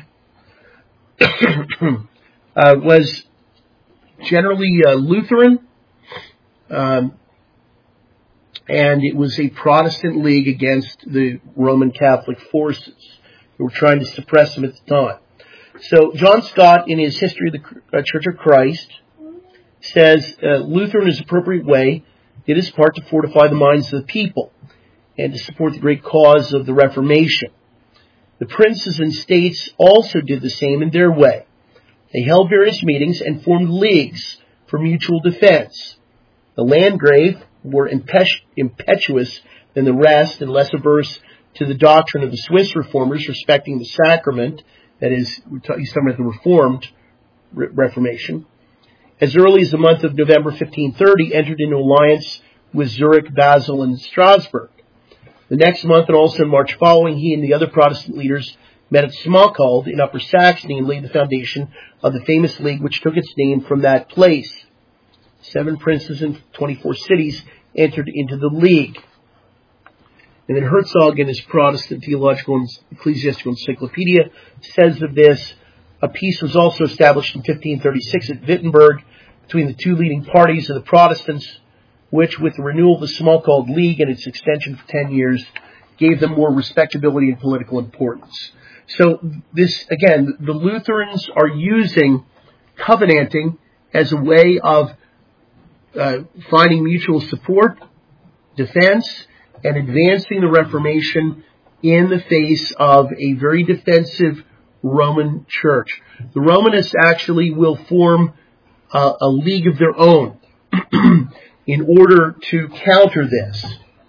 was generally Lutheran. and it was a Protestant league against the Roman Catholic forces who were trying to suppress them at the time. So John Stott, in his History of the Church of Christ, says Luther, in his appropriate way, did his part to fortify the minds of the people and to support the great cause of the Reformation. The princes and states also did the same in their way. They held various meetings and formed leagues for mutual defense. The Landgrave were impetuous than the rest and less averse to the doctrine of the Swiss reformers respecting the sacrament, that is, he's talking about the Reformed Reformation. As early as the month of November 1530, entered into alliance with Zurich, Basel, and Strasbourg. The next month, and also in March following, he and the other Protestant leaders met at Smalcald in Upper Saxony and laid the foundation of the famous league which took its name from that place. 7 princes in 24 cities entered into the league. And then Herzog, in his Protestant Theological and Ecclesiastical Encyclopedia, says of this, a peace was also established in 1536 at Wittenberg between the two leading parties of the Protestants, which, with the renewal of the Smalcald League and its extension for 10 years, gave them more respectability and political importance. So this, again, the Lutherans are using covenanting as a way of finding mutual support, defense, and advancing the Reformation in the face of a very defensive Roman church. The Romanists actually will form a league of their own in order to counter this.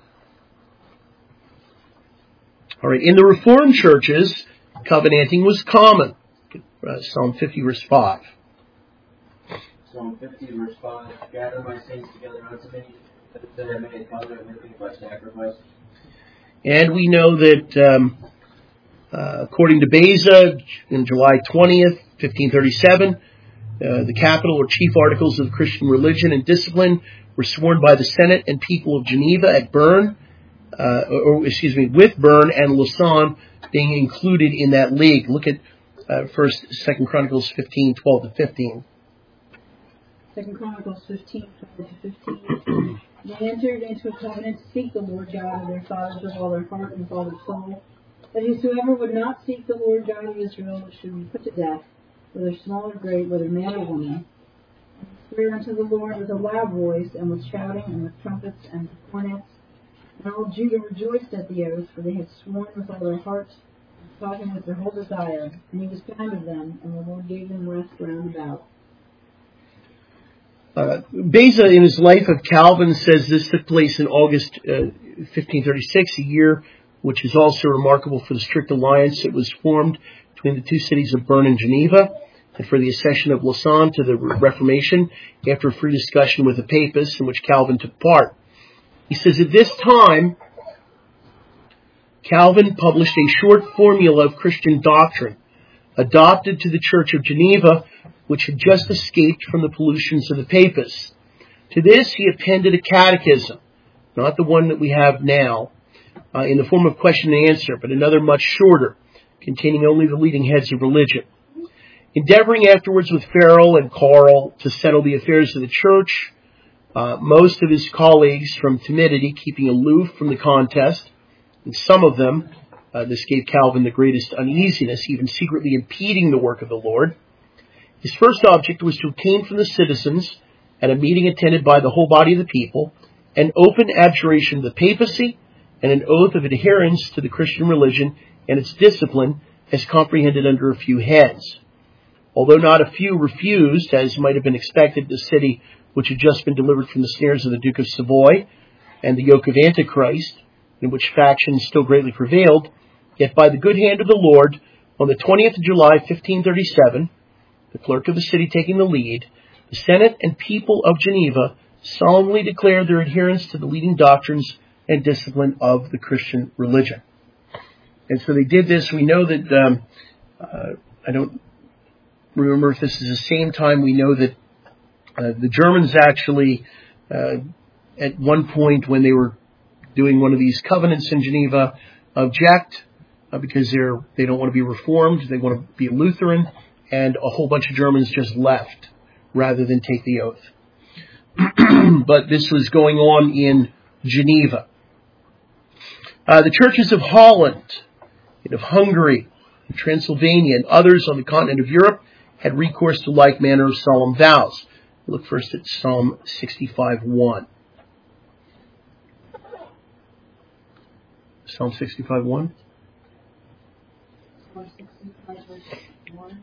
All right, in the Reformed churches, covenanting was common. Psalm 50, verse 5. Psalm 50, verse 5. Gather my saints together unto me, that I may covenant with thee by sacrifice. And we know that, according to Beza, in July 20th, 1537, the capital or chief articles of Christian religion and discipline were sworn by the Senate and people of Geneva at Bern, with Bern and Lausanne being included in that league. Look at 2 Chronicles 15, 12 to 15. 2 Chronicles 15, 12 to 15. They entered into a covenant to seek the Lord God of their fathers with all their heart and with all their soul, that whosoever would not seek the Lord God of Israel should be put to death, whether small or great, whether man or woman. And they swore unto the Lord with a loud voice, and with shouting, and with trumpets, and with cornets. And all Judah rejoiced at the oath, for they had sworn with all their heart, and sought him with their whole desire. And he was found of them, and the Lord gave them rest round about. Beza, in his Life of Calvin, says this took place in August 1536, a year which is also remarkable for the strict alliance that was formed between the two cities of Bern and Geneva, and for the accession of Lausanne to the Reformation after a free discussion with the Papists in which Calvin took part. He says, at this time, Calvin published a short formula of Christian doctrine, adopted to the Church of Geneva, which had just escaped from the pollutions of the Papists. To this he appended a catechism, not the one that we have now, in the form of question and answer, but another much shorter, containing only the leading heads of religion. Endeavoring afterwards with Farel and Carl to settle the affairs of the church, most of his colleagues from timidity keeping aloof from the contest, and some of them, this gave Calvin the greatest uneasiness, even secretly impeding the work of the Lord. His first object was to obtain from the citizens, at a meeting attended by the whole body of the people, an open abjuration of the papacy and an oath of adherence to the Christian religion and its discipline as comprehended under a few heads. Although not a few refused, as might have been expected, the city which had just been delivered from the snares of the Duke of Savoy and the yoke of Antichrist, in which factions still greatly prevailed, yet by the good hand of the Lord, on the 20th of July, 1537, the clerk of the city taking the lead, the Senate and people of Geneva solemnly declared their adherence to the leading doctrines and discipline of the Christian religion. And so they did this. We know that, I don't remember if this is the same time, we know that the Germans actually, at one point when they were doing one of these covenants in Geneva, object because they don't want to be Reformed, they want to be Lutheran, and a whole bunch of Germans just left rather than take the oath. But this was going on in Geneva. The churches of Holland and of Hungary and Transylvania and others on the continent of Europe had recourse to like manner of solemn vows. Look first at Psalm 65:1. Psalm 65:1. Psalm 65, verse 1.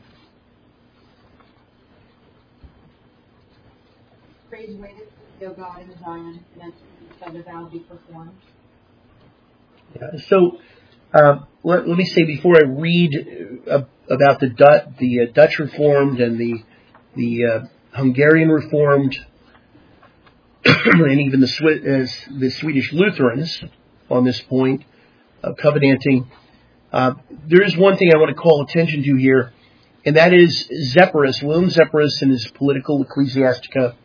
Praise waiteth to O God in Zion, and unto thee shall the vow be performed. Yeah, so let me say before I read about the Dutch Reformed and the Hungarian Reformed and even the Swedish Lutherans on this point of covenanting, there is one thing I want to call attention to here, and that is Zephyrus, William Zephyrus, in his Political Ecclesiastica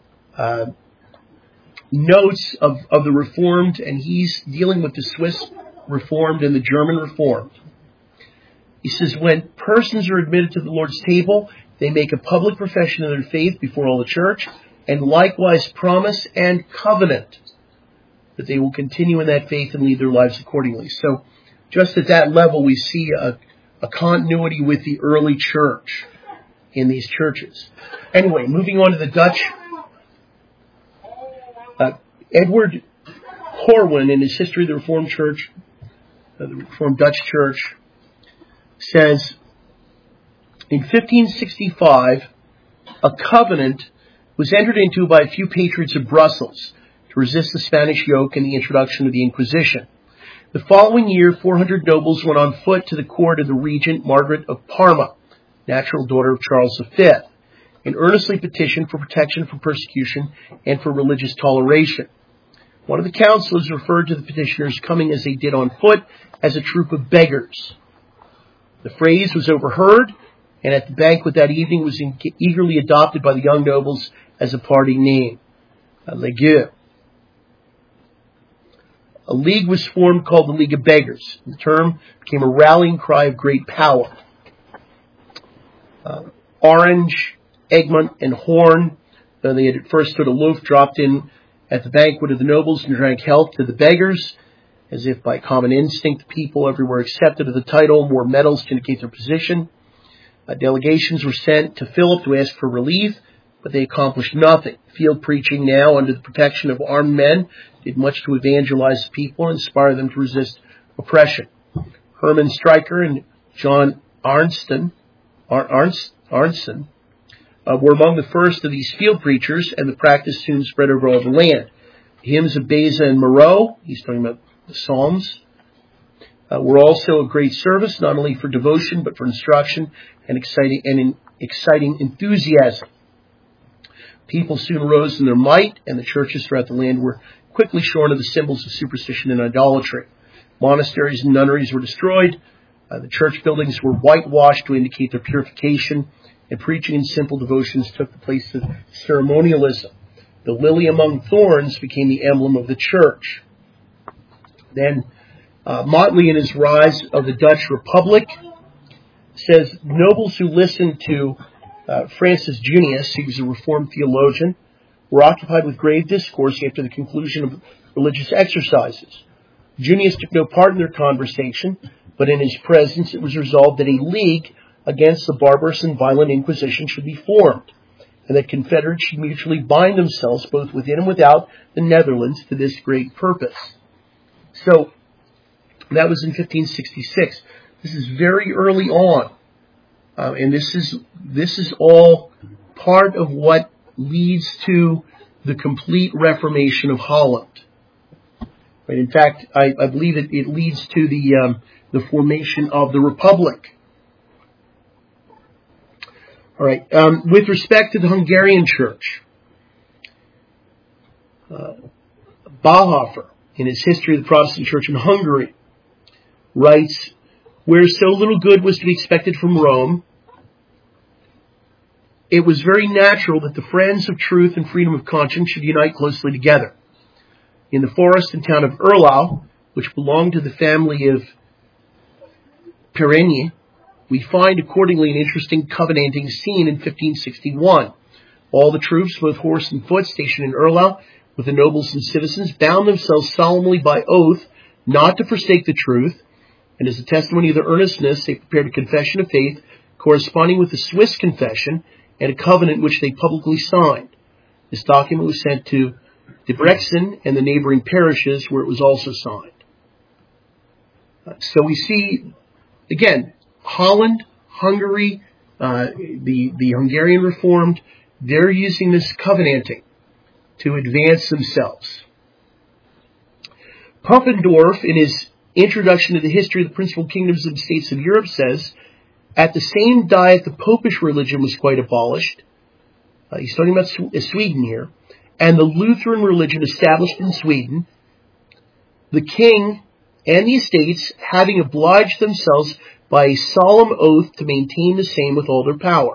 notes of the Reformed, and he's dealing with the Swiss Reformed and the German Reformed. He says, when persons are admitted to the Lord's table, they make a public profession of their faith before all the church, and likewise promise and covenant that they will continue in that faith and lead their lives accordingly. So just at that level, we see a continuity with the early church in these churches. Anyway, moving on to the Dutch. Edward Corwin, in his History of the Reformed Church, the Reformed Dutch Church, says, in 1565, a covenant was entered into by a few patriots of Brussels to resist the Spanish yoke and the introduction of the Inquisition. The following year, 400 nobles went on foot to the court of the regent Margaret of Parma, natural daughter of Charles V, and earnestly petitioned for protection from persecution and for religious toleration. One of the councillors referred to the petitioners coming as they did on foot as a troop of beggars. The phrase was overheard, and at the banquet that evening was eagerly adopted by the young nobles as a party name, a Ligue. A league was formed called the League of Beggars. The term became a rallying cry of great power. Orange, Egmont, and Horn, though they had at first stood aloof, dropped in at the banquet of the nobles and drank health to the beggars. As if by common instinct, the people everywhere accepted of the title, wore medals to indicate their position. Delegations were sent to Philip to ask for relief, but they accomplished nothing. Field preaching now, under the protection of armed men, did much to evangelize the people and inspire them to resist oppression. Herman Stryker and John Arnson were among the first of these field preachers, and the practice soon spread over all the land. The hymns of Beza and Moreau, he's talking about the Psalms, were also of great service, not only for devotion, but for instruction and exciting enthusiasm. People soon rose in their might, and the churches throughout the land were quickly shorn of the symbols of superstition and idolatry. Monasteries and nunneries were destroyed. The church buildings were whitewashed to indicate their purification, and preaching and simple devotions took the place of ceremonialism. The lily among thorns became the emblem of the church. Then Motley, in his Rise of the Dutch Republic, says nobles who listened to Francis Junius, he was a Reformed theologian, were occupied with grave discourse after the conclusion of religious exercises. Junius took no part in their conversation, but in his presence it was resolved that a league against the barbarous and violent Inquisition should be formed, and that confederates should mutually bind themselves both within and without the Netherlands to this great purpose. So, that was in 1566. This is very early on, and this is all part of what leads to the complete Reformation of Holland. Right? In fact, I believe it leads to the formation of the Republic. All right. With respect to the Hungarian Church, Bonhoeffer, in his History of the Protestant Church in Hungary, writes, where so little good was to be expected from Rome, it was very natural that the friends of truth and freedom of conscience should unite closely together. In the forest and town of Erlau, which belonged to the family of Perenyi, we find accordingly an interesting covenanting scene in 1561. All the troops, both horse and foot, stationed in Erlau, with the nobles and citizens, bound themselves solemnly by oath not to forsake the truth, and as a testimony of their earnestness, they prepared a confession of faith corresponding with the Swiss confession and a covenant which they publicly signed. This document was sent to Debrecen and the neighboring parishes where it was also signed. So we see, again, Holland, Hungary, the Hungarian Reformed, they're using this covenanting to advance themselves. Puffendorf, in his Introduction to the History of the Principal Kingdoms and States of Europe, says, at the same diet the Popish religion was quite abolished. He's talking about Sweden here. And the Lutheran religion established in Sweden, the king and the estates having obliged themselves by a solemn oath to maintain the same with all their power.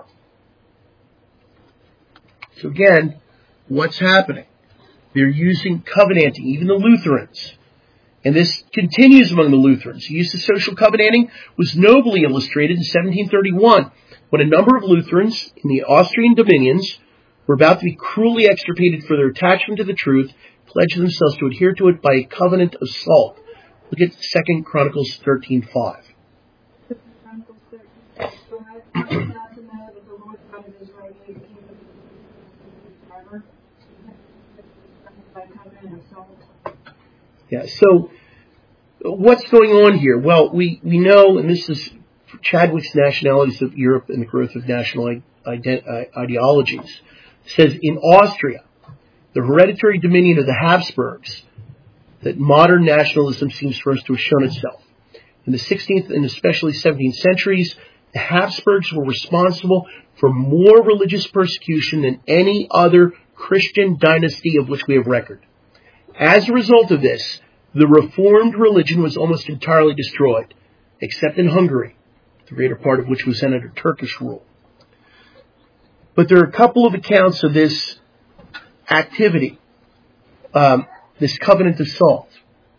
So again, what's happening? They're using covenanting, even the Lutherans. And this continues among the Lutherans. The use of social covenanting was nobly illustrated in 1731, when a number of Lutherans in the Austrian dominions were about to be cruelly extirpated for their attachment to the truth, pledged themselves to adhere to it by a covenant of salt. Look at 2 Chronicles 13:5. Yeah, so what's going on here? Well, we know, and this is Chadwick's Nationalities of Europe and the Growth of National Ideologies. It says in Austria, the hereditary dominion of the Habsburgs, that modern nationalism seems first to have shown itself. In the 16th and especially 17th centuries, the Habsburgs were responsible for more religious persecution than any other Christian dynasty of which we have record. As a result of this, the Reformed religion was almost entirely destroyed, except in Hungary, the greater part of which was then under Turkish rule. But there are a couple of accounts of this activity, this covenant of salt.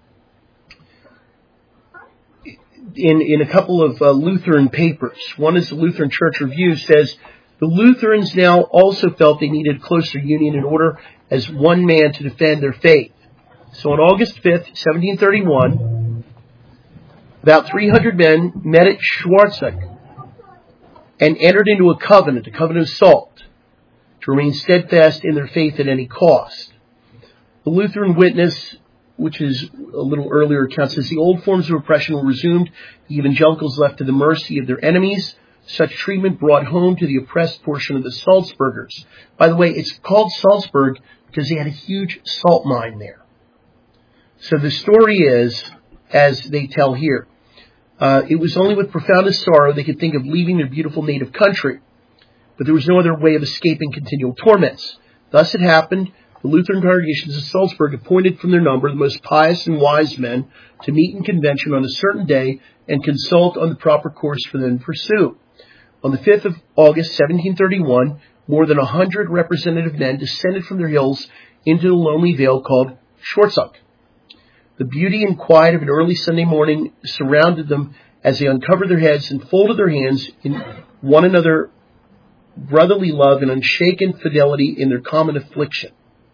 In a couple of Lutheran papers. One is the Lutheran Church Review, says the Lutherans now also felt they needed closer union in order as one man to defend their faith. So on August 5th, 1731, about 300 men met at Schwarzach and entered into a covenant of salt, to remain steadfast in their faith at any cost. The Lutheran Witness, which is a little earlier account, says the old forms of oppression were resumed, the evangelicals left to the mercy of their enemies. Such treatment brought home to the oppressed portion of the Salzburgers. By the way, it's called Salzburg because they had a huge salt mine there. So the story is, as they tell here, it was only with profoundest sorrow they could think of leaving their beautiful native country, but there was no other way of escaping continual torments. Thus it happened, the Lutheran congregations of Salzburg appointed from their number the most pious and wise men to meet in convention on a certain day and consult on the proper course for them to pursue. On the 5th of August, 1731, more than 100 representative men descended from their hills into the lonely vale called Schwarzach. The beauty and quiet of an early Sunday morning surrounded them as they uncovered their heads and folded their hands in one another, brotherly love and unshaken fidelity in their common affliction.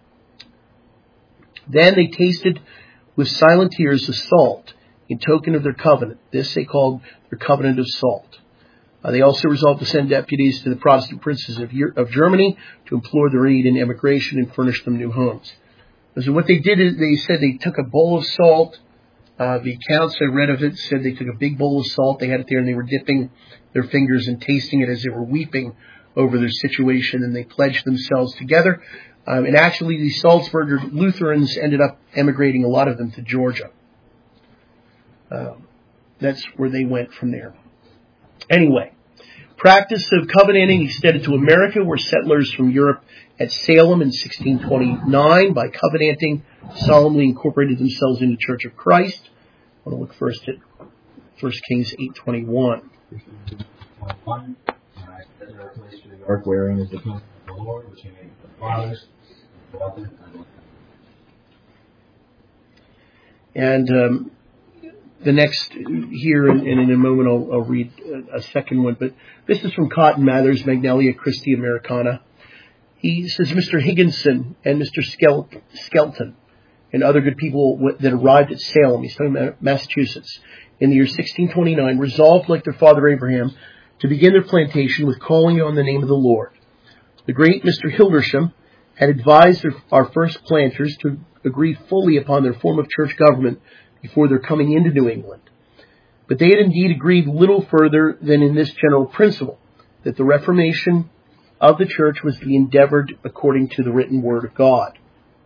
Then they tasted with silent tears the salt in token of their covenant. This they called their covenant of salt. They also resolved to send deputies to the Protestant princes of Germany to implore their aid in emigration and furnish them new homes. So what they did is they said they took a bowl of salt. The accounts I read of it said they took a big bowl of salt. They had it there and they were dipping their fingers and tasting it as they were weeping over their situation, and they pledged themselves together. And actually the Salzburger Lutherans ended up emigrating, a lot of them, to Georgia. That's where they went from there. Anyway, practice of covenanting extended to America, where settlers from Europe at Salem in 1629, by covenanting, solemnly incorporated themselves in the Church of Christ. I want to look first at 1 Kings 8:21. The ark wherein is the covenant of the Lord, which he made with the fathers. And the next here, and in a moment I'll read a second one, but this is from Cotton Mather's Magnalia Christi Americana. He says Mr. Higginson and Mr. Skelton and other good people that arrived at Salem, he's talking about Massachusetts, in the year 1629, resolved, like their father Abraham, to begin their plantation with calling on the name of the Lord. The great Mr. Hildersham had advised our first planters to agree fully upon their form of church government before their coming into New England. But they had indeed agreed little further than in this general principle, that the reformation of the church was to be endeavored according to the written word of God.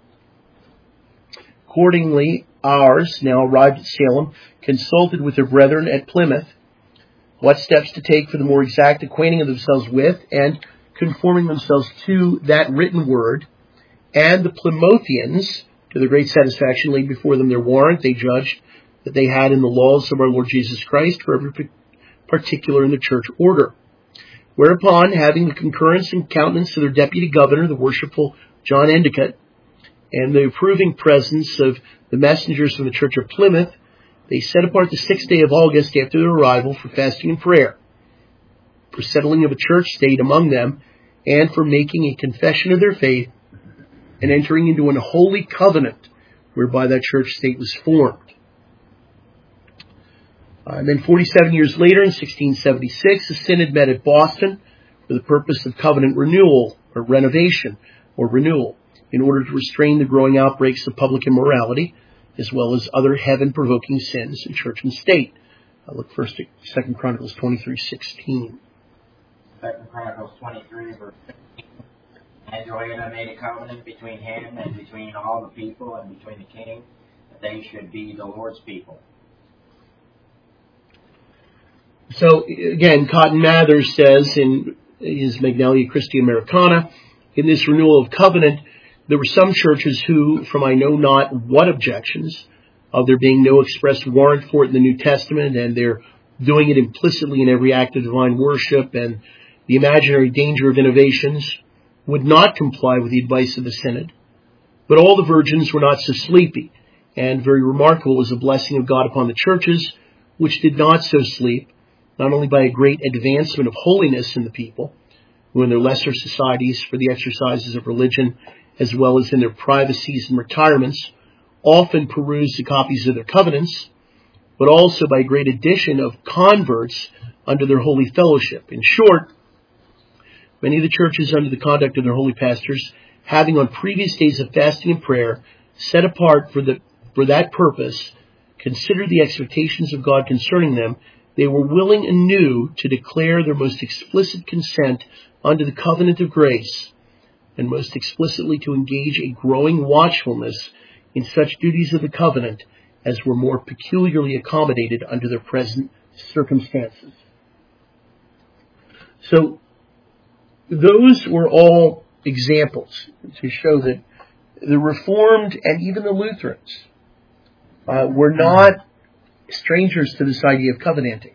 Accordingly, ours, now arrived at Salem, consulted with their brethren at Plymouth what steps to take for the more exact acquainting of themselves with and conforming themselves to that written word, and the Plymouthians, to their great satisfaction, laid before them their warrant. They judged that they had in the laws of our Lord Jesus Christ for every particular in the church order. Whereupon, having the concurrence and countenance of their deputy governor, the worshipful John Endicott, and the approving presence of the messengers from the Church of Plymouth, they set apart the 6th day of August after their arrival for fasting and prayer, for settling of a church state among them, and for making a confession of their faith and entering into an holy covenant whereby that church state was formed. And then 47 years later, in 1676, the synod met at Boston for the purpose of covenant renewal, or renovation, or renewal, in order to restrain the growing outbreaks of public immorality, as well as other heaven-provoking sins in church and state. Look first at 2 Chronicles 23:16. 2 Chronicles 23, verse 15. And Jehoiada made a covenant between him and between all the people and between the king, that they should be the Lord's people. So, again, Cotton Mather says in his Magnalia Christi Americana, in this renewal of covenant, there were some churches who, from I know not what objections, of there being no express warrant for it in the New Testament, and they're doing it implicitly in every act of divine worship, and the imaginary danger of innovations, would not comply with the advice of the synod. But all the virgins were not so sleepy, and very remarkable was the blessing of God upon the churches, which did not so sleep, not only by a great advancement of holiness in the people, who in their lesser societies for the exercises of religion, as well as in their privacies and retirements, often peruse the copies of their covenants, but also by great addition of converts under their holy fellowship. In short, many of the churches under the conduct of their holy pastors, having on previous days of fasting and prayer set apart for that purpose, considered the expectations of God concerning them, they were willing anew to declare their most explicit consent unto the covenant of grace, and most explicitly to engage a growing watchfulness in such duties of the covenant as were more peculiarly accommodated under their present circumstances. So, those were all examples to show that the Reformed and even the Lutherans were not strangers to this idea of covenanting.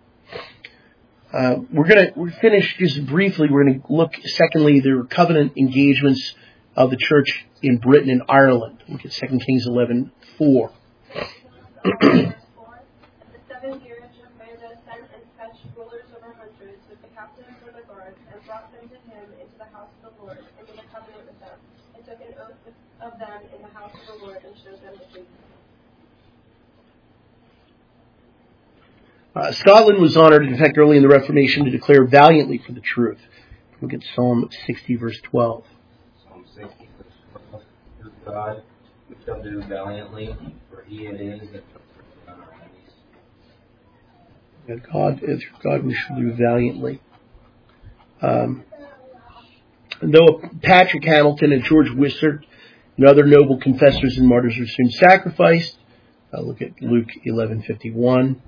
We're finish just briefly. We're going to look, secondly, the covenant engagements of the church in Britain and Ireland. Look at 2 Kings 11:4. The 7th year, Jehoiada sent and fetched rulers over hundreds with the captains of the guards, and brought them to him into the house of the Lord, and made a covenant with them, and took an oath of them in the house of the Lord, and showed them the truth. Scotland was honored, in fact, early in the Reformation, to declare valiantly for the truth. Look at Psalm 60, verse 12. Psalm 60, verse 12. Is God, we shall do valiantly, for he it is that puts on our enemies. God, we shall do valiantly. Though Patrick Hamilton and George Wishart and other noble confessors and martyrs were soon sacrificed, look at Luke 11:51.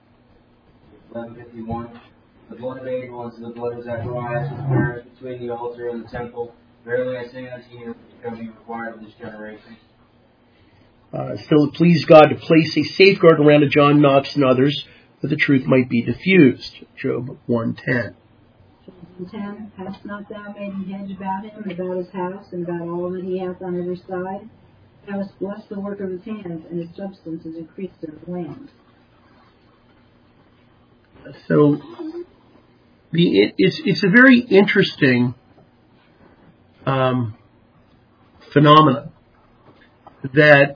11:51. The blood of Abel and the blood of Zacharias was perished between the altar and the temple. Verily I say unto you, it shall be required of this generation. Still it pleased God to place a safeguard around John Knox and others, that the truth might be diffused. Job 1:10. Job 10, hast not thou made an hedge about him, and about his house, and about all that he hath on every side? Thou hast blessed the work of his hands, and his substance is increased in the land. So, it's a very interesting phenomena that,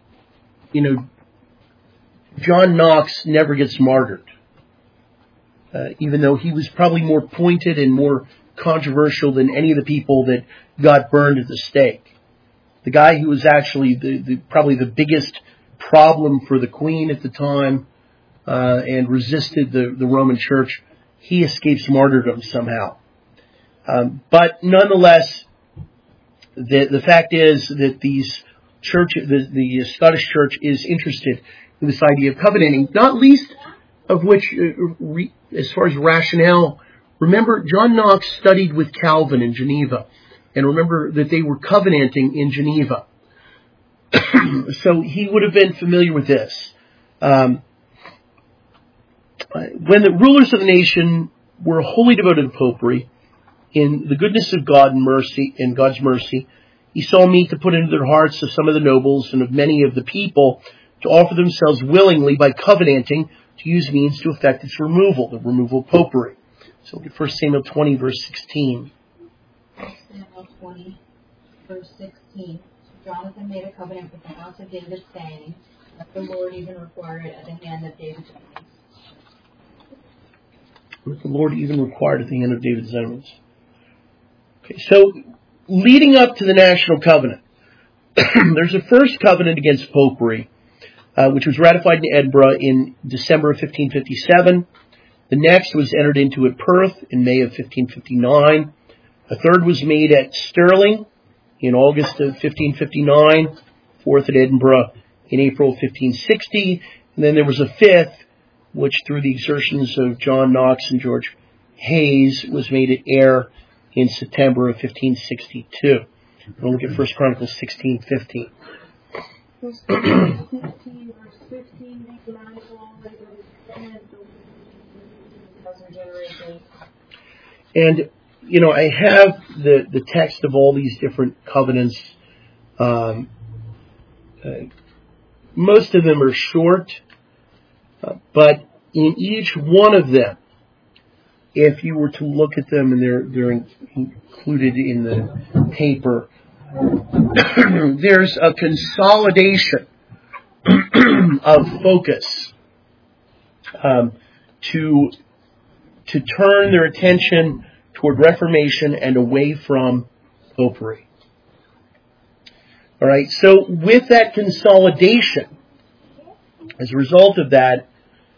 John Knox never gets martyred. Even though he was probably more pointed and more controversial than any of the people that got burned at the stake. The guy who was actually probably the biggest problem for the Queen at the time, and resisted the Roman Church, he escapes martyrdom somehow. But nonetheless, the fact is that the Scottish Church is interested in this idea of covenanting, not least of which, as far as rationale, remember John Knox studied with Calvin in Geneva, and remember that they were covenanting in Geneva. So he would have been familiar with this. When the rulers of the nation were wholly devoted to popery, in the goodness of God and mercy, in God's mercy, he saw meet to put into their hearts of some of the nobles and of many of the people to offer themselves willingly by covenanting to use means to effect its removal, the removal of popery. So look at 1 Samuel 20, verse 16. Samuel 20, verse 16. Jonathan made a covenant with the house of David, saying that the Lord even required it at the hand of David's enemies. What the Lord even required at the hand of David's enemies. Okay, so leading up to the national covenant, there's a first covenant against popery, which was ratified in Edinburgh in December of 1557. The next was entered into at Perth in May of 1559. A third was made at Stirling in August of 1559. Fourth at Edinburgh in April of 1560. And then there was a fifth, which through the exertions of John Knox and George Hayes was made at Ayr in September of 1562. We'll look at 1 Chronicles 16:15. Verse 15, verse 15, make life all labor generations. And, I have the text of all these different covenants. Most of them are short, but in each one of them, if you were to look at them, and they're included in the paper, there's a consolidation of focus to turn their attention toward Reformation and away from popery. All right, so with that consolidation, as a result of that,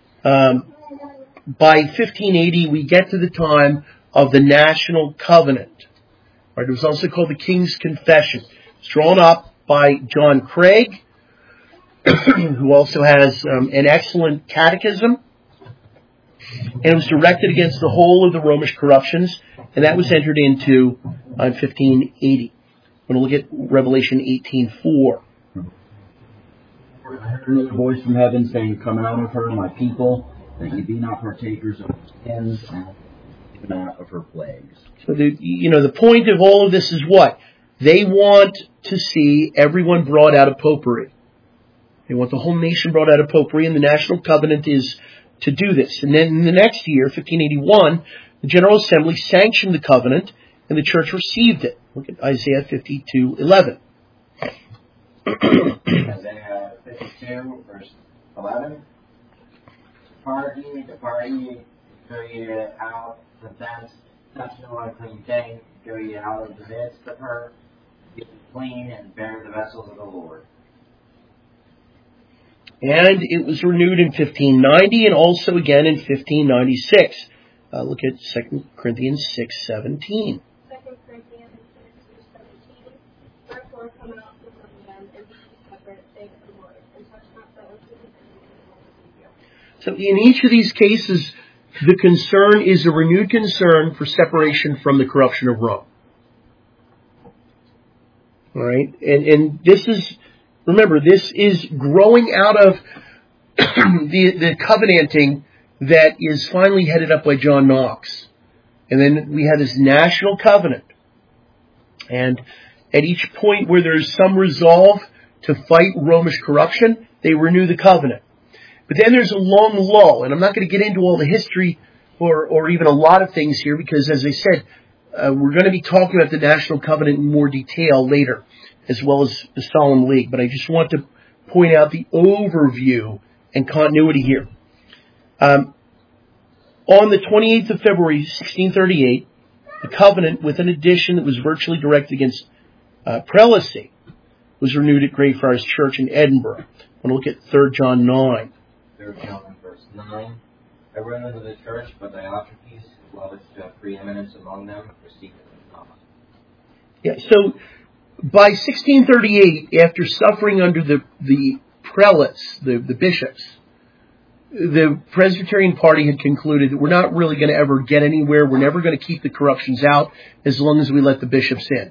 by 1580 we get to the time of the National Covenant. Right, it was also called the King's Confession. It's drawn up by John Craig, who also has an excellent catechism. And it was directed against the whole of the Romish corruptions, and that was entered into in 1580. We're going to look at Revelation 18:4. I heard a voice from heaven saying, "Come out of her, my people, that ye be not partakers of her sins, and not of her plagues." So the point of all of this is what? They want to see everyone brought out of popery. They want the whole nation brought out of popery, and the National Covenant is to do this. And then in the next year, 1581, the General Assembly sanctioned the covenant, and the church received it. Look at Isaiah 52:11. Isaiah 52, verse 11. Depart ye, go ye out from thence, touch no unclean thing, go ye out of the midst of her, be clean, and bear the vessels of the Lord. And it was renewed in 1590 and also again in 1596. Look at 2 Corinthians 6:17. 2 Corinthians 6:17. Therefore come out from among them, and be separate, say the Lord, and touch not the unclean thing. So in each of these cases, the concern is a renewed concern for separation from the corruption of Rome. All right, and this is, remember, this is growing out of the covenanting that is finally headed up by John Knox. And then we have this national covenant. And at each point where there's some resolve to fight Romish corruption, they renew the covenant. But then there's a long lull, and I'm not going to get into all the history or even a lot of things here because, as I said, we're going to be talking about the National Covenant in more detail later, as well as the Solemn League. But I just want to point out the overview and continuity here. On the 28th of February, 1638, the covenant, with an addition that was virtually directed against prelacy, was renewed at Greyfriars Church in Edinburgh. I want to look at 3 John 9. 3 John verse 9. I run into the church, but Diotrephes, who loveth to have preeminence among them, receiveth it not. Yeah, so by 1638, after suffering under the prelates, the bishops, the Presbyterian party had concluded that we're not really going to ever get anywhere. We're never going to keep the corruptions out as long as we let the bishops in.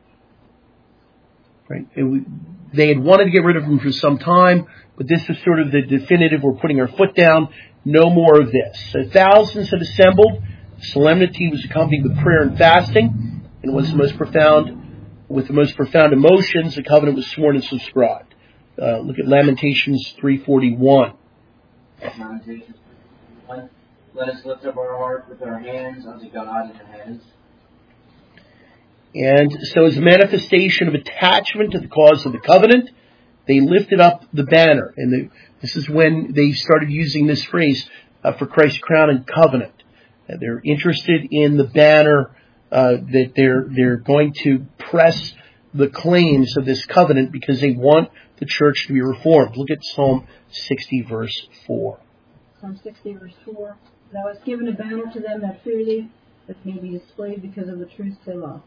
Right? They had wanted to get rid of them for some time, but this was sort of the definitive, we're putting our foot down, no more of this. So thousands had assembled. Solemnity was accompanied with prayer and fasting, and with the most profound emotions, the covenant was sworn and subscribed. Look at Lamentations 3:41. Lamentations 3:41. Let us lift up our heart with our hands unto God in the heads. And so as a manifestation of attachment to the cause of the covenant, they lifted up the banner. And this is when they started using this phrase for Christ's crown and covenant. They're interested in the banner that they're going to press the claims of this covenant because they want the church to be reformed. Look at Psalm 60, verse 4. Psalm 60, verse 4. Thou hast given a banner to them that fear thee, that may be displayed because of the truths they love.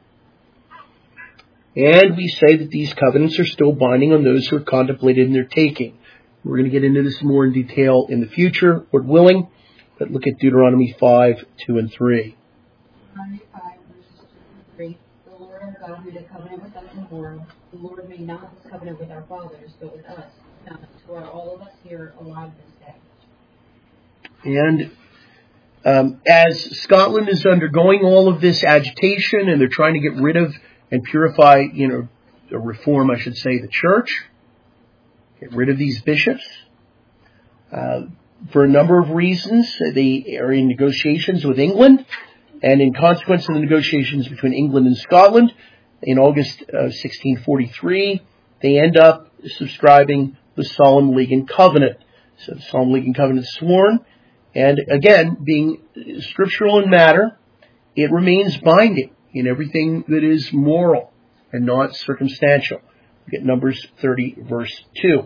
And we say that these covenants are still binding on those who are contemplated in their taking. We're going to get into this more in detail in the future, Lord willing, but look at Deuteronomy 5, 2 and 3. Deuteronomy 5, verses 2 and 3. The Lord our God who did covenant with us in Horeb, the Lord made not this covenant with our fathers, but with us, who are all of us here alive this day. And as Scotland is undergoing all of this agitation, and they're trying to get rid of and purify, reform, I should say, the church, get rid of these bishops, for a number of reasons. They are in negotiations with England, and in consequence of the negotiations between England and Scotland, in August of 1643, they end up subscribing the Solemn League and Covenant. So the Solemn League and Covenant is sworn, and again, being scriptural in matter, it remains binding in everything that is moral and not circumstantial. We get Numbers 30, verse 2.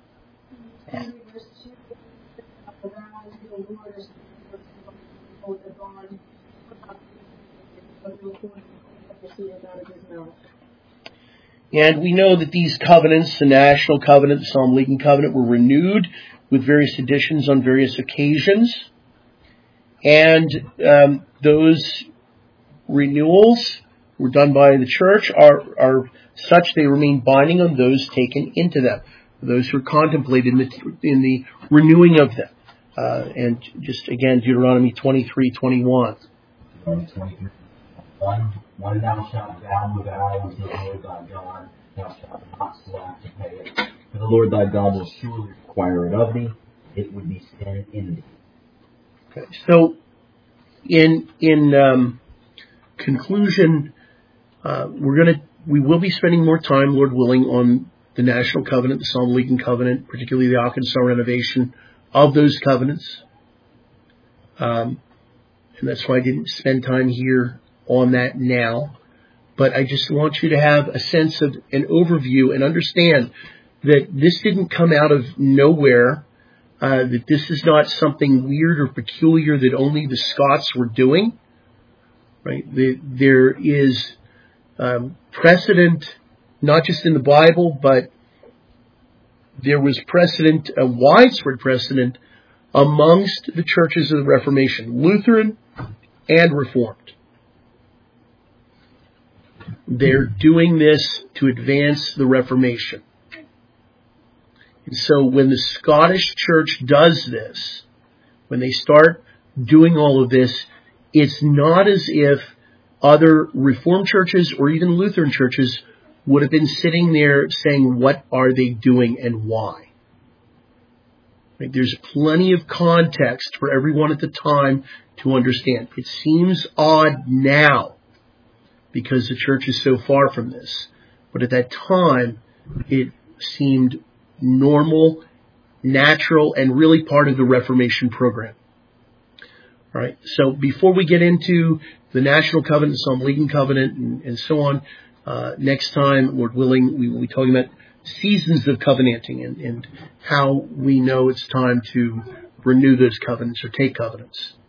And we know that these covenants, the National Covenant, the Solemn League and Covenant, were renewed with various editions on various occasions. And those renewals were done by the church are such they remain binding on those taken into them, those who are contemplated in the renewing of them. And just again, Deuteronomy 23:21. Deuteronomy 23:1. When thou shalt vow a vow unto the Lord thy God, thou shalt not slack to pay it. For the Lord thy God will surely require it of thee. It would be sin in thee. Okay, so in conclusion, we will be spending more time, Lord willing, on the National Covenant, the Solemn League and Covenant, particularly the Arkansas renovation of those covenants. And that's why I didn't spend time here on that now. But I just want you to have a sense of an overview and understand that this didn't come out of nowhere, that this is not something weird or peculiar that only the Scots were doing. Right? There is precedent, not just in the Bible, but there was precedent, a widespread precedent, amongst the churches of the Reformation, Lutheran and Reformed. They're doing this to advance the Reformation. And so when the Scottish Church does this, when they start doing all of this, it's not as if other Reformed churches or even Lutheran churches would have been sitting there saying, what are they doing and why? Right? There's plenty of context for everyone at the time to understand. It seems odd now because the church is so far from this. But at that time, it seemed normal, natural, and really part of the Reformation program. All right. So before we get into the National Covenant, the Psalm League Covenant, and so on, next time, Lord willing, we will be talking about seasons of covenanting and how we know it's time to renew those covenants or take covenants.